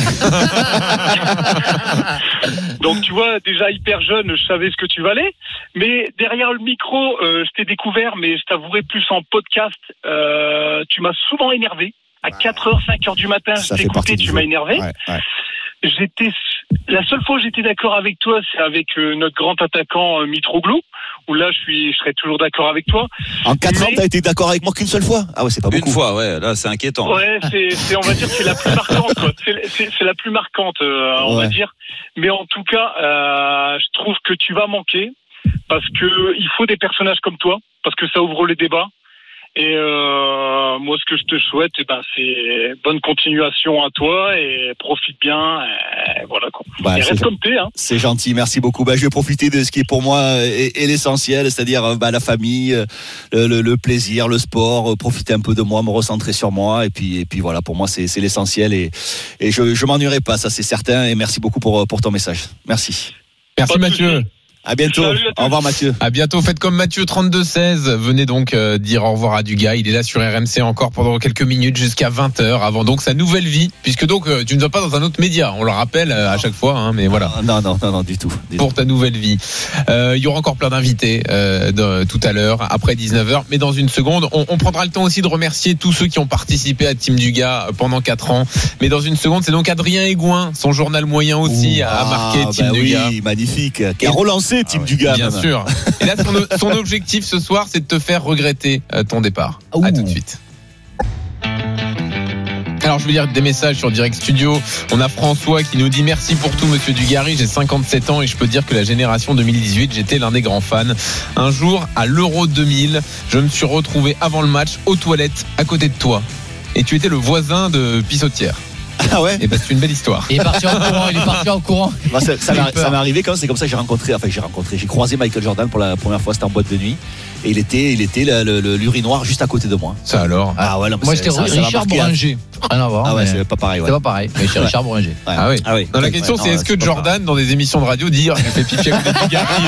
donc, tu vois, déjà hyper jeune, je savais ce que tu valais. Mais derrière le micro, euh, je t'ai découvert, mais je t'avouerai plus en podcast. Euh, tu m'as souvent énervé. À quatre heures, cinq heures du matin, Ça je fait partie t'écoutais, du tu jeu. m'as énervé. Ouais, ouais. J'étais la seule fois où j'étais d'accord avec toi, c'est avec euh, notre grand attaquant euh, Mitroglou, où là je suis, je serais toujours d'accord avec toi. En quatre ans, Mais- t'as été d'accord avec moi qu'une seule fois. Ah ouais, c'est pas Une beaucoup. fois, ouais, là c'est inquiétant. Ouais, c'est, c'est, on va dire, que c'est la plus marquante. Quoi. C'est, c'est, c'est la plus marquante, euh, on Ouais. va dire. Mais en tout cas, euh, je trouve que tu vas manquer parce que il faut des personnages comme toi, parce que ça ouvre les débats. Et euh, moi, ce que je te souhaite, eh ben, c'est bonne continuation à toi et profite bien. Et voilà quoi. Bah, et c'est- reste comme t'es. Hein. C'est gentil, merci beaucoup. Bah, je vais profiter de ce qui est pour moi est, est l'essentiel, c'est-à-dire bah, la famille, le, le, le plaisir, le sport, profiter un peu de moi, me recentrer sur moi, et puis et puis voilà, pour moi c'est, c'est l'essentiel et et je je m'ennuierai pas, ça c'est certain. Et merci beaucoup pour pour ton message. Merci. Merci Pas de Mathieu. soucis. À bientôt. Salut à tous. Au revoir Mathieu. À bientôt. Faites comme Mathieu trente-deux seize. Venez donc euh, dire au revoir à Dugas. Il est là sur R M C encore pendant quelques minutes jusqu'à vingt heures avant donc sa nouvelle vie. Puisque donc euh, tu ne vas pas dans un autre média. On le rappelle euh, à chaque fois. Hein, mais voilà. Non non non non du tout. Du Pour ta nouvelle vie. Euh, il y aura encore plein d'invités euh, de, tout à l'heure, après dix-neuf heures. Mais dans une seconde, on, on prendra le temps aussi de remercier tous ceux qui ont participé à Team Dugas pendant quatre ans. Mais dans une seconde, c'est donc Adrien Aigouin, son journal moyen aussi, tout. a marqué Ah, Team bah Dugas. oui, magnifique. Qui a relancé Team Dugas. Bien même. sûr. Et là, son, son objectif ce soir, c'est de te faire regretter euh, ton départ. Ouh. À tout de suite. Alors je vais lire des messages sur Direct Studio. On a François qui nous dit merci pour tout Monsieur Dugarry, j'ai cinquante-sept ans et je peux dire que la génération deux mille dix-huit, j'étais l'un des grands fans. Un jour à l'Euro deux mille, je me suis retrouvé avant le match aux toilettes à côté de toi et tu étais le voisin de Pissotière. Ah ouais. Et ben c'est une belle histoire. Il est parti en courant, il est parti en courant. Bah, ça, ça, J'ai eu m'est- peur. ça m'est arrivé quand c'est comme ça que j'ai rencontré, enfin j'ai rencontré, j'ai croisé Michael Jordan pour la première fois, c'était en boîte de nuit et il était, il était le, le, le- l'urinoir juste à côté de moi. Ça alors. Ah ouais, non, mais Moi c'est- c'était ça- ça m'a Richard marqué, hein. Bouranger. Rien à voir. Ah ouais, mais c'est pas pareil. Ouais. c'est pas pareil. Mais c'est Richard Bouranger. Ouais. Ah oui. Ah oui. Non, la question Ouais, c'est non, est-ce que c'est pas Jordan dans des émissions de radio dit j'ai fait pipi à côté de Dugarry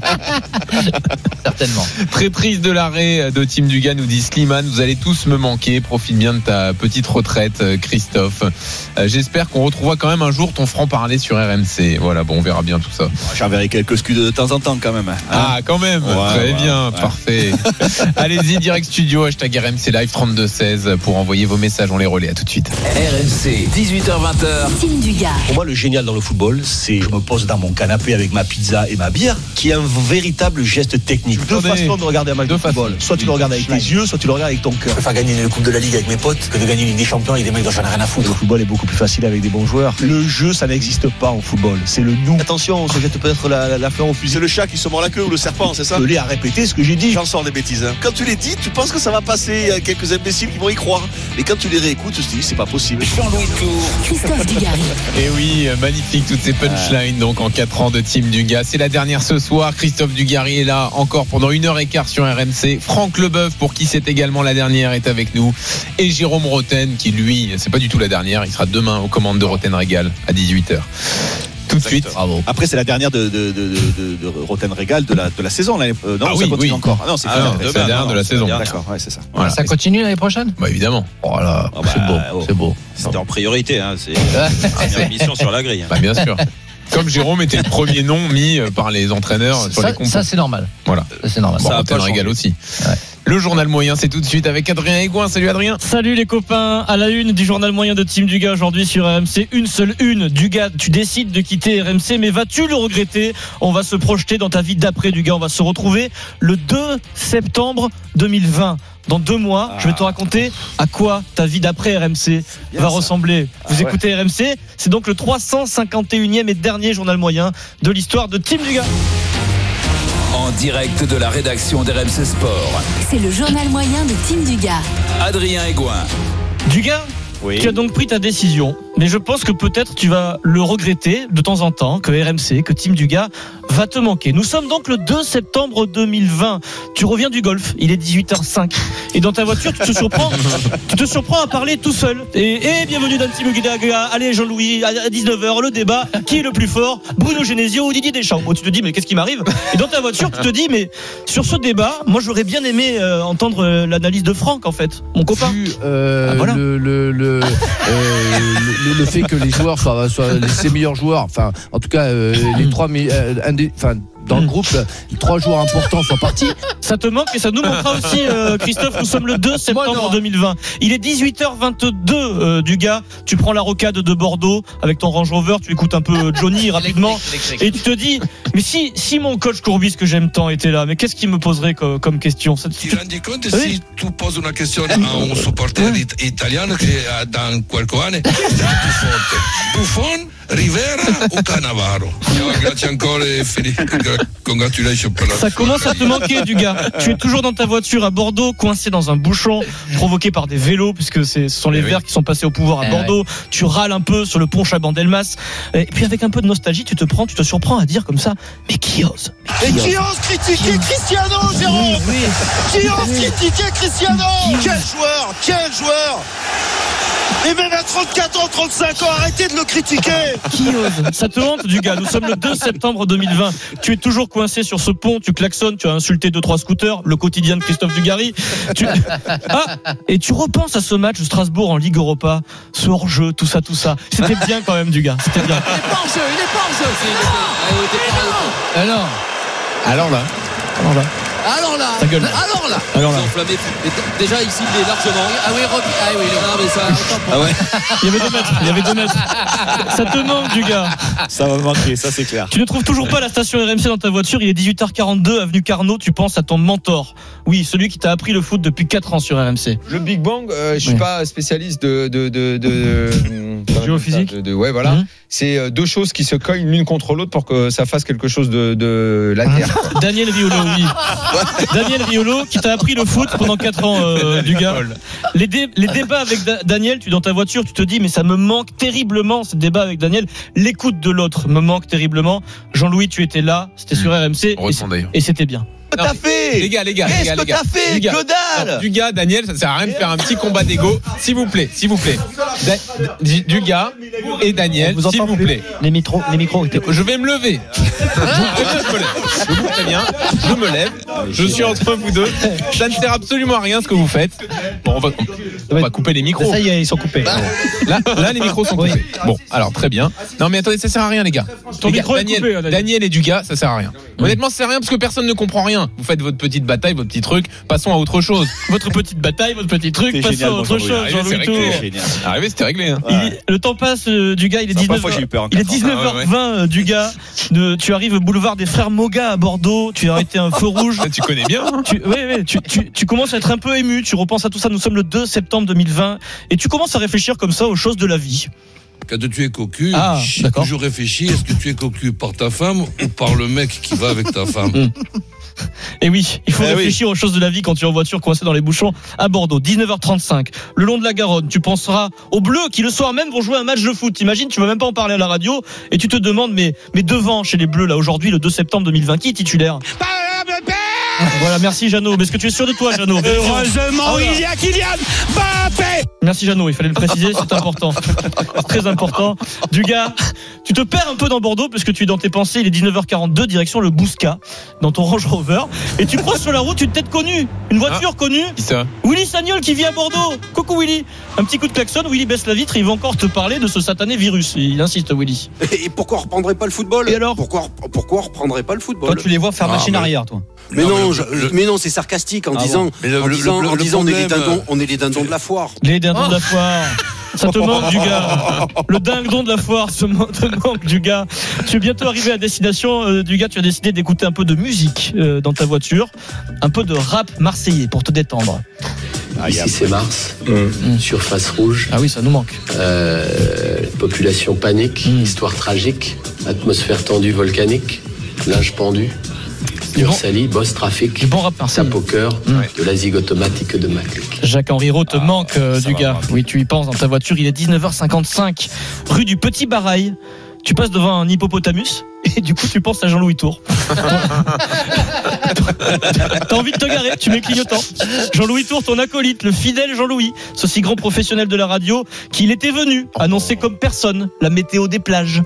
et tout. Certainement. Très triste de l'arrêt de Team Dugas, nous dit Slimane. Vous allez tous me manquer. Profite bien de ta petite retraite, Christophe. Euh, j'espère qu'on retrouvera quand même un jour ton franc-parler sur R M C. Voilà, bon, on verra bien tout ça. J'enverrai quelques scuds de temps en temps quand même. Hein. Ah, quand même. Ouais, Très ouais, bien, ouais. parfait. Allez-y, Direct Studio, hashtag R M C Live trente-deux seize pour envoyer vos messages. On les relaie. À tout de suite. R M C, dix-huit heures vingt. Team Dugas. Pour moi, le génial dans le football, c'est je me pose dans mon canapé avec ma pizza et ma bière, qui est un véritable geste technique. Deux Attendez. façons de regarder un match Deux de football. façons. Soit tu le regardes avec tes yeux, soit tu le regardes avec ton cœur. Je préfère gagner une Coupe de la Ligue avec mes potes que de gagner une Ligue des Champions avec des mecs dont j'en ai rien à Le foutre. football est beaucoup plus facile avec des bons joueurs. Le jeu, ça n'existe pas au football. C'est le nous. Attention, on se jette peut-être la, la, la fleur au fusil. C'est le chat qui se mord la queue ou le serpent, c'est ça? Pelé a répété ce que j'ai dit. J'en sors des bêtises. Hein. Quand tu les dis, tu penses que ça va passer. Il y a quelques imbéciles qui vont y croire. Et quand tu les réécoutes, tu te dis, c'est pas possible. Jean-Louis Tour. Christophe Dugarry. Et oui, magnifique toutes ces punchlines donc en quatre ans de Team Dugas. C'est la dernière ce soir. Christophe Dugarry est là encore pendant une heure et quart sur R M C. Franck Leboeuf, pour qui c'est également la dernière, est avec nous. Et Jérôme Roten, qui lui, c'est pas du tout la dernière. Il sera demain aux commandes de Roten Régal à dix-huit heures. Tout de suite. Bravo. Après, c'est la dernière de, de, de, de, de Roten Régal de la, de la saison. L'année- euh, non, Ah ça oui, continue oui. encore. Ah non, c'est Ah fini. non, après. c'est la dernière de la saison. D'accord, ouais, c'est ça. Voilà. Ça continue l'année prochaine? Bah évidemment. Oh là, Ah bah, c'est beau, oh. c'est beau. C'était en priorité, hein. C'est la première mission sur la grille. hein. Bah bien sûr. Comme Jérôme était le premier nom mis par les entraîneurs sur Ça, les compos. ça, c'est normal. Voilà. Ça, c'est normal. Bon, Ça a Roten pas Régal changé. aussi. Ouais. Le journal moyen, c'est tout de suite avec Adrien Aigouin. Salut Adrien. Salut les copains, à la une du journal moyen de Team Dugas aujourd'hui sur R M C, une seule une. Dugas, tu décides de quitter R M C, mais vas-tu le regretter? On va se projeter dans ta vie d'après Dugas, on va se retrouver le deux septembre deux mille vingt. dans deux mois, je vais te raconter à quoi ta vie d'après R M C va ressembler. Vous Ah, écoutez R M C, c'est donc le trois cent cinquante et unième et dernier journal moyen de l'histoire de Tim Dugas. En direct de la rédaction d'R M C Sport. C'est le journal moyen de Tim Dugas. Adrien Aigouin. Dugas, oui. Tu as donc pris ta décision, mais je pense que peut-être tu vas le regretter de temps en temps, que R M C, que Tim Dugas va te manquer. Nous sommes donc le deux septembre deux mille vingt. Tu reviens du golf, il est dix-huit heures cinq. Et dans ta voiture, tu te surprends, tu te surprends à parler tout seul. Et, et bienvenue dans Tim Dugas. Allez Jean-Louis, à dix-neuf heures, le débat, qui est le plus fort, Bruno Genesio ou Didier Deschamps? Bon, tu te dis, mais qu'est-ce qui m'arrive? Et dans ta voiture, tu te dis, mais sur ce débat, moi j'aurais bien aimé euh, entendre euh, l'analyse de Franck, en fait, mon copain. Vu, euh, ah, voilà. le, le, le, euh, le, le fait que les joueurs soient, soient les, ses meilleurs joueurs, enfin, en tout cas, euh, les trois euh, un des, enfin, dans le groupe, les trois joueurs importants sont partis. Ça te manque et ça nous manquera aussi, euh, Christophe. Nous sommes le deux septembre deux mille vingt. Il est dix-huit heures vingt-deux, euh, Dugas. Tu prends la rocade de Bordeaux avec ton Range Rover, tu écoutes un peu Johnny rapidement et tu te dis, mais si, si mon coach Courbis que j'aime tant était là, mais qu'est-ce qu'il me poserait comme, comme question? Tu te rends compte oui? Si tu poses une question à un supporter oui. italien qui est dans quelques années, qui est le plus fort? Buffon, Rivera ou Cannavaro? Grazie encore et congratulations. Ça commence à te manquer, Dugas. Tu es toujours dans ta voiture à Bordeaux, coincé dans un bouchon provoqué par des vélos, puisque ce sont les eh Verts oui. qui sont passés au pouvoir à eh Bordeaux. Ouais. Tu râles un peu sur le pont Chabandelmas. Et puis avec un peu de nostalgie, tu te prends, tu te surprends à dire comme ça, mais qui ose? Mais qui ose critiquer Cristiano, Jérôme? oui, oui. Qui ose critiquer Cristiano? Quel joueur, quel joueur! Et même à trente-quatre ans, trente-cinq ans, arrêtez de le critiquer. Qui ose? Ça te hante, Dugas. Nous sommes le deux septembre deux mille vingt. Tu es toujours coincé sur ce pont, tu klaxonnes, tu as insulté deux trois scooters, le quotidien de Christophe Dugarry. Tu... Ah, et tu repenses à ce match de Strasbourg en Ligue Europa, ce hors-jeu, tout ça, tout ça. C'était bien quand même, Dugas. C'était bien. Il est pas hors-jeu, il est pas hors-jeu. Alors, alors là, alors là. Alors là, alors là, alors là. Enflammé. Déjà ici il est largement. Ah oui, Roby. Ah oui, non mais ça. Ah ouais. Il y avait deux mètres. Il y avait deux mètres. Ça te manque, Dugas. Ça va manquer, ça c'est clair. Tu ne trouves toujours pas la station R M C dans ta voiture. Il est dix-huit heures quarante-deux, avenue Carnot. Tu penses à ton mentor. Oui, celui qui t'a appris le foot depuis quatre ans sur R M C. Le Big Bang. Euh, je suis oui. pas spécialiste de de de de. Géophysique. De, de, ouais, voilà. Mm-hmm. C'est deux choses qui se cognent l'une contre l'autre pour que ça fasse quelque chose de de la terre. Daniel Riolo, oui. Daniel Riolo qui t'a appris le foot pendant quatre ans, euh, Dugas. Les, dé- les débats avec da- Daniel, tu dans ta voiture, tu te dis mais ça me manque terriblement ce débat avec Daniel. L'écoute de l'autre me manque terriblement. Jean-Louis, tu étais là, c'était sur R M C et, et c'était bien. Qu'est-ce que t'as fait? Les gars, les gars, Qu'est-ce les gars, que les gars. t'as fait? Gars, que dalle! Dugas, Daniel, ça sert à rien de faire un petit combat d'ego. S'il vous plaît, s'il vous plaît. Da- Dugas et Daniel, vous s'il vous plaît. Les micros, les micros. Je vais me lever. Je vous préviens, je me lève. Je vous préviens, je me lève. Je suis entre vous deux. Ça ne sert absolument à rien ce que vous faites. Bon, on va, on va couper les micros. Ça y est, ils sont coupés. Là, là, les micros sont coupés. Bon, alors très bien. Non, mais attendez, ça sert à rien, les gars. Ton les micro gars, est Daniel, coupé, Daniel. Daniel et Dugas, ça sert à rien. Honnêtement, ça sert à rien parce que personne ne comprend rien. Vous faites votre petite bataille, votre petit truc. Passons à autre chose. Votre petite bataille, votre petit truc. C'est passons génial, à autre chose. Jean-Louis Tour. Arrivé, c'était réglé. Hein. Il, le temps passe, euh, Dugas. Il est dix-neuf heures. Il est dix-neuf heures vingt, euh, Dugas. De, tu arrives au boulevard des Frères Moga à Bordeaux. Tu as arrêté un feu rouge. Tu connais bien. Hein. Tu, ouais, ouais, tu, tu, tu commences à être un peu ému. Tu repenses à tout ça. Nous sommes le deux septembre deux mille vingt et tu commences à réfléchir comme ça aux choses de la vie. Quand tu es cocu, ah, d'accord. toujours réfléchis, est-ce que tu es cocu par ta femme ou par le mec qui va avec ta femme? Et oui, il faut eh réfléchir oui. aux choses de la vie quand tu es en voiture coincé dans les bouchons à Bordeaux. dix-neuf heures trente-cinq, le long de la Garonne, tu penseras aux Bleus qui le soir même vont jouer un match de foot. T'imagines, tu vas même pas en parler à la radio et tu te demandes, mais, mais devant chez les Bleus, là aujourd'hui, le deux septembre deux mille vingt, qui est titulaire? Voilà, merci Jeannot. Mais est-ce que tu es sûr de toi, Jeannot? Heureusement, oh il y a Kylian Mbappé. Merci Jeannot, il fallait le préciser, c'est important. C'est très important. Dugas, tu te perds un peu dans Bordeaux parce que tu es dans tes pensées, il est dix-neuf heures quarante-deux, direction le Bouscat, dans ton Range Rover. Et tu croises sur la route une tête connue, une voiture ah, connue. Qui ça? Willy Sagnol qui vit à Bordeaux. Coucou Willy. Un petit coup de klaxon, Willy baisse la vitre et il va encore te parler de ce satané virus. Il insiste, Willy. Et pourquoi on reprendrait pas le football? Et alors? Pourquoi, pourquoi on reprendrait pas le football? Toi, tu les vois faire ah, machine mais... arrière, toi. Mais non, non je, le... mais non, c'est sarcastique en ah disant, bon. le, en disant, le, le, en disant on, est les dindons, on est les dindons de la foire. Les dindons oh. de la foire. Ça te manque, du gars. Le dindon de la foire se man- te manque, du gars. Tu es bientôt arrivé à destination, euh, du gars. Tu as décidé d'écouter un peu de musique euh, dans ta voiture, un peu de rap marseillais pour te détendre. Ici c'est Mars, mmh. Surface rouge. Ah oui, ça nous manque. Euh, population panique, mmh. Histoire tragique, atmosphère tendue volcanique, linge pendu. Ursali, boss trafic, bon rap tape au cœur, mmh. de la zig automatique de Maclick. Jacques-Henri Rault te ah, manque, euh, du gars. Va, oui, tu y penses dans ta voiture. Il est dix-neuf heures cinquante-cinq, rue du Petit Barail. Tu passes devant un hippopotamus et du coup tu penses à Jean-Louis Tour. T'as envie de te garer, tu mets clignotant. Jean-Louis Tour, ton acolyte, le fidèle Jean-Louis, ce si grand professionnel de la radio, qu'il était venu annoncer comme personne la météo des plages.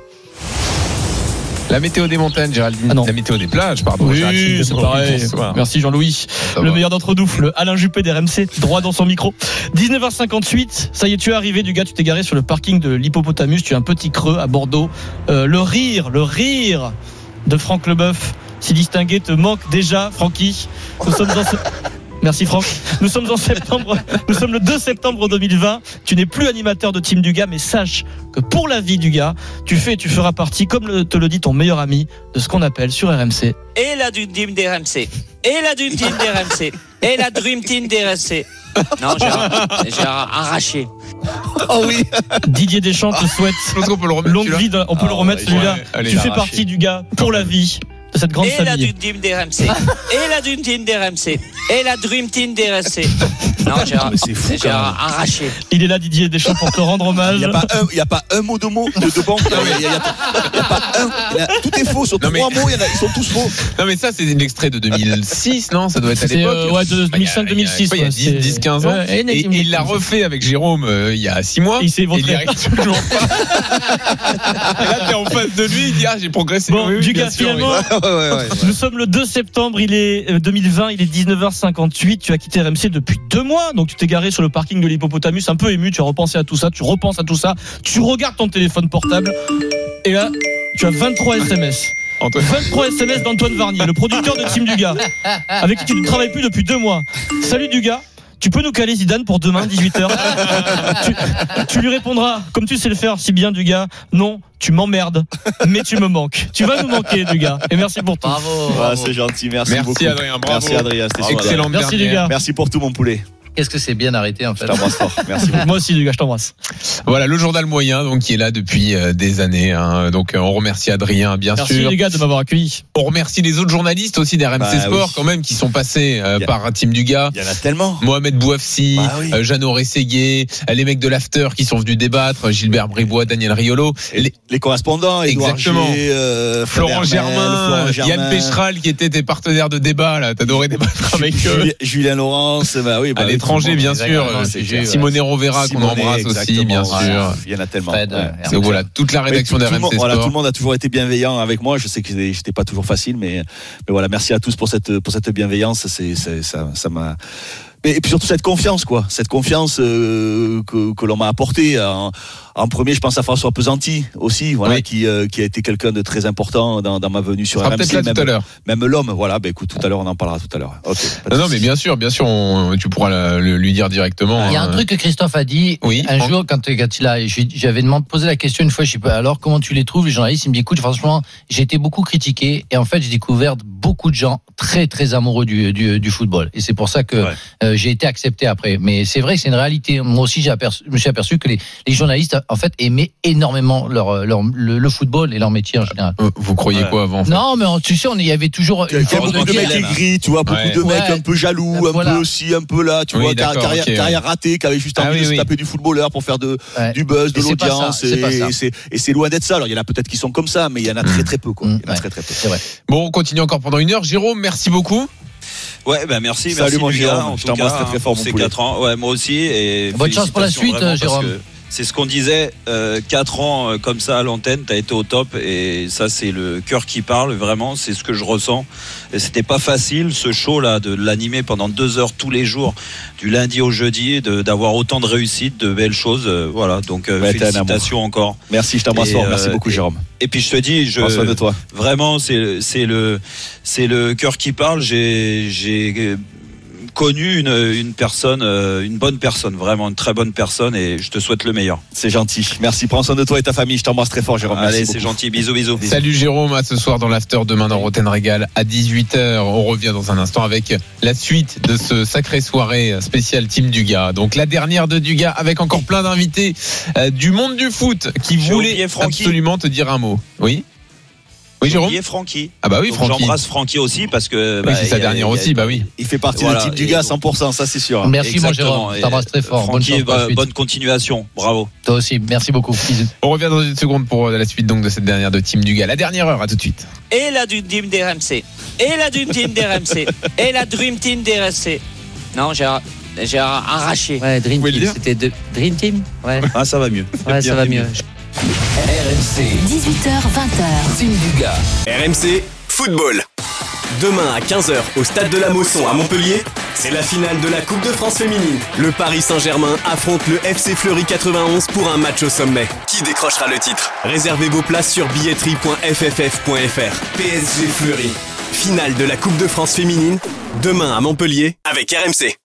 La météo des montagnes, Géraldine. Ah non. La météo des plages, pardon. Oui, Géraldine, c'est pareil. Merci Jean-Louis. Ça le va. Meilleur d'entre nous, le Alain Juppé d'R M C, droit dans son micro. dix-neuf heures cinquante-huit, ça y est, tu es arrivé, du gars, tu t'es garé sur le parking de l'Hippopotamus, tu as un petit creux à Bordeaux. Euh, le rire, le rire de Franck Leboeuf, si distingué, te manque déjà, Francky. Nous sommes dans ce... Merci Franck. Nous sommes en septembre, nous sommes le deux septembre deux mille vingt. Tu n'es plus animateur de Team Dugas, mais sache que pour la vie du gars, tu fais et tu feras partie, comme le, te le dit ton meilleur ami, de ce qu'on appelle sur R M C. Et la Dream Team d'R M C. Et la Dream Team d'R M C. Et la Dream Team d'R M C. Non, j'ai, j'ai arraché. Oh oui. Didier Deschamps te souhaite on peut le remettre, longue vie. On peut ah, le remettre ouais, celui-là. Ouais, allez, tu fais partie du gars pour la vie. Cette grande et famille. La Dream Team d'R M C. Et la Dream Team d'R M C. Et la Dream Team d'R M C. Non, j'ai, non, c'est fou, j'ai arraché. Il est là, Didier Deschamps, pour te rendre hommage. Il n'y a pas un, il y a pas un mot de mot de, de banque. Il n'y a, a, a pas un. Il y a, tout est faux sur non, trois mais... mots. Il y en a, ils sont tous faux. Non, mais ça, c'est l'extrait de deux mille six, non? Ça doit être à c'est l'époque. Euh, ouais, de deux mille cinq deux mille six. Il y a dix quinze ans. Ouais, et, et, et il l'a refait avec Jérôme euh, il y a six mois. Il s'est il n'y arrive toujours pas. Et là, t'es en face de lui. Il dit, ah, j'ai progressé. Bon, oui, du gars, finalement, nous sommes le deux septembre. Il est deux mille vingt. Il est dix-neuf heures cinquante-huit. Tu as quitté R M C depuis deux mois. Donc, tu t'es garé sur le parking de l'Hippopotamus, un peu ému, tu as repensé à tout ça, tu repenses à tout ça, tu regardes ton téléphone portable et là tu as vingt-trois S M S. vingt-trois S M S d'Antoine Varnier, le producteur de Team Dugas, avec qui tu ne travailles plus depuis deux mois. Salut Dugas, tu peux nous caler Zidane pour demain dix-huit heures? tu, tu lui répondras, comme tu sais le faire si bien Dugas, non, tu m'emmerdes, mais tu me manques. Tu vas nous manquer, Dugas. Et merci pour tout. Bravo. Ah, c'est gentil, merci, merci beaucoup. Adrien, bravo. Merci Adrien, c'était super. Excellent. Merci Dugas. Merci pour tout mon poulet. Qu'est-ce que c'est bien arrêté en fait. Je t'embrasse fort. Merci beaucoup. Moi aussi, du gars, je t'embrasse. Voilà le journal moyen, donc qui est là depuis euh, des années. Hein. Donc euh, on remercie Adrien, bien Merci sûr. Merci les gars de m'avoir accueilli. On remercie les autres journalistes aussi d'R M C bah, Sport oui. quand même qui sont passés euh, a, par Team Dugas. Il y en a tellement. Mohamed Bouafsi, bah, oui. euh, Jeannot Rességuier, les mecs de l'After qui sont venus débattre, Gilbert Bribois, Daniel Riolo, les, les correspondants, exactement. G, euh, Florent, Germain, Florent Germain, Yann Pécheral qui était tes partenaires de débat là. T'adorais débattre avec eux. Julien Laurence, bah oui, bah, à l'étranger bien sûr. Simone Rovera qu'on embrasse aussi, bien sûr. Il y en a tellement. Fred, ouais. Donc voilà, toute la rédaction d'R M C Sport. Voilà, tout le monde a toujours été bienveillant avec moi. Je sais que j'étais pas toujours facile, mais, mais voilà, merci à tous pour cette, pour cette bienveillance. C'est, c'est, ça, ça m'a. Et puis surtout cette confiance, quoi. Cette confiance euh, que, que l'on m'a apportée. En, en premier, je pense à François Pesanti aussi, voilà, oui. qui, euh, qui a été quelqu'un de très important dans, dans ma venue sur R M C. Là même, tout à l'heure. Même l'homme, voilà. Ben écoute, tout à l'heure, on en parlera tout à l'heure. Okay, non, non, mais bien sûr, bien sûr, on, tu pourras la, le, lui dire directement. Il y a un truc que Christophe a dit oui, un jour quand, quand il a, j'avais demandé, posé la question une fois, je sais pas. Alors comment tu les trouves les journalistes? Il me dit, écoute, franchement, j'ai été beaucoup critiqué et en fait, j'ai découvert beaucoup de gens très très amoureux du, du, du football et c'est pour ça que ouais. euh, j'ai été accepté après. Mais c'est vrai que c'est une réalité. Moi aussi, j'ai aperçu, je me suis aperçu que les, les journalistes, en fait, aimaient énormément leur, leur, le, le football et leur métier en général. Vous croyez ouais. quoi avant en fait? Non, mais tu sais, on, il y avait toujours. Il y a beaucoup de mecs aigris, tu vois, beaucoup ouais. de mecs ouais. un peu jaloux, un voilà. peu ci, un peu là, tu oui, vois, carrière, okay, carrière ouais. ratée, qui avait juste envie ah, oui, de se oui. taper du footballeur pour faire de, ouais. du buzz, de et l'audience. C'est pas ça, c'est pas ça. Et, c'est, et c'est loin d'être ça. Alors, il y en a peut-être qui sont comme ça, mais il y en a mmh. très très peu, quoi. Il y en a ouais. très très peu. C'est vrai. Bon, on continue encore pendant une heure. Jérôme, merci beaucoup. Ouais, ben merci, Salut merci mon Jérôme, je t'embrasse très très fort. C'est quatre ans, ouais, moi aussi. Et bonne chance pour la suite, Jérôme. C'est ce qu'on disait, euh, quatre ans euh, comme ça à l'antenne, t'as été au top et ça c'est le cœur qui parle, vraiment, c'est ce que je ressens. Et c'était pas facile ce show là de l'animer pendant deux heures tous les jours, du lundi au jeudi, de, d'avoir autant de réussite, de belles choses, euh, voilà. Donc euh, ouais, félicitations encore. Merci, je t'embrasse fort, merci beaucoup Jérôme. Et, et puis je te dis, je de toi. Vraiment c'est c'est le c'est le cœur qui parle. J'ai j'ai connu une, une personne, euh, une bonne personne, vraiment une très bonne personne, et je te souhaite le meilleur. C'est gentil. Merci. Prends soin de toi et ta famille. Je t'embrasse très fort, Jérôme. Allez, Merci c'est beaucoup. gentil. Bisous, bisous. Salut Jérôme, à ce soir dans l'after demain dans Roten Régal à dix-huit heures. On revient dans un instant avec la suite de ce sacré soirée spéciale Team Dugas. Donc la dernière de Dugas avec encore plein d'invités euh, du monde du foot qui J'ai voulaient oublié Francky. absolument te dire un mot. Oui. Oui, J'ai Jérôme. oublié Francky. Ah bah oui, Donc, Francky. j'embrasse Francky aussi parce que. Oui, bah, c'est sa il y a- dernière il y a- aussi, bah oui. Il fait partie Voilà, de Team et Dugas donc- cent pour cent, ça c'est sûr. Merci mon Exactement. Jérôme, Et, t'embrasse très fort. Bonne Francky, chance pour la bah, suite. bonne continuation. Bravo. Toi aussi, merci beaucoup. Bisous. On revient dans une seconde pour la suite donc de cette dernière de Team Dugas. La dernière heure, à tout de suite. Et la Dream Team D R M C. Et la Dream Team D R M C. Et la Dream Team D R M C. Non, j'ai, j'ai arraché. Ouais, Dream Vous pouvez le Team. dire C'était de... Dream Team. Ouais. Ah, ça va mieux. Ouais, ça va mieux. R M C, dix-huit heures vingt heures. Team Dugas. R M C Football. Demain à quinze heures au stade de la Mosson à Montpellier, c'est la finale de la Coupe de France féminine. Le Paris Saint-Germain affronte le F C Fleury quatre-vingt-onze pour un match au sommet. Qui décrochera le titre? Réservez vos places sur billetterie point f f f point f r. P S G Fleury. Finale de la Coupe de France féminine, demain à Montpellier avec R M C.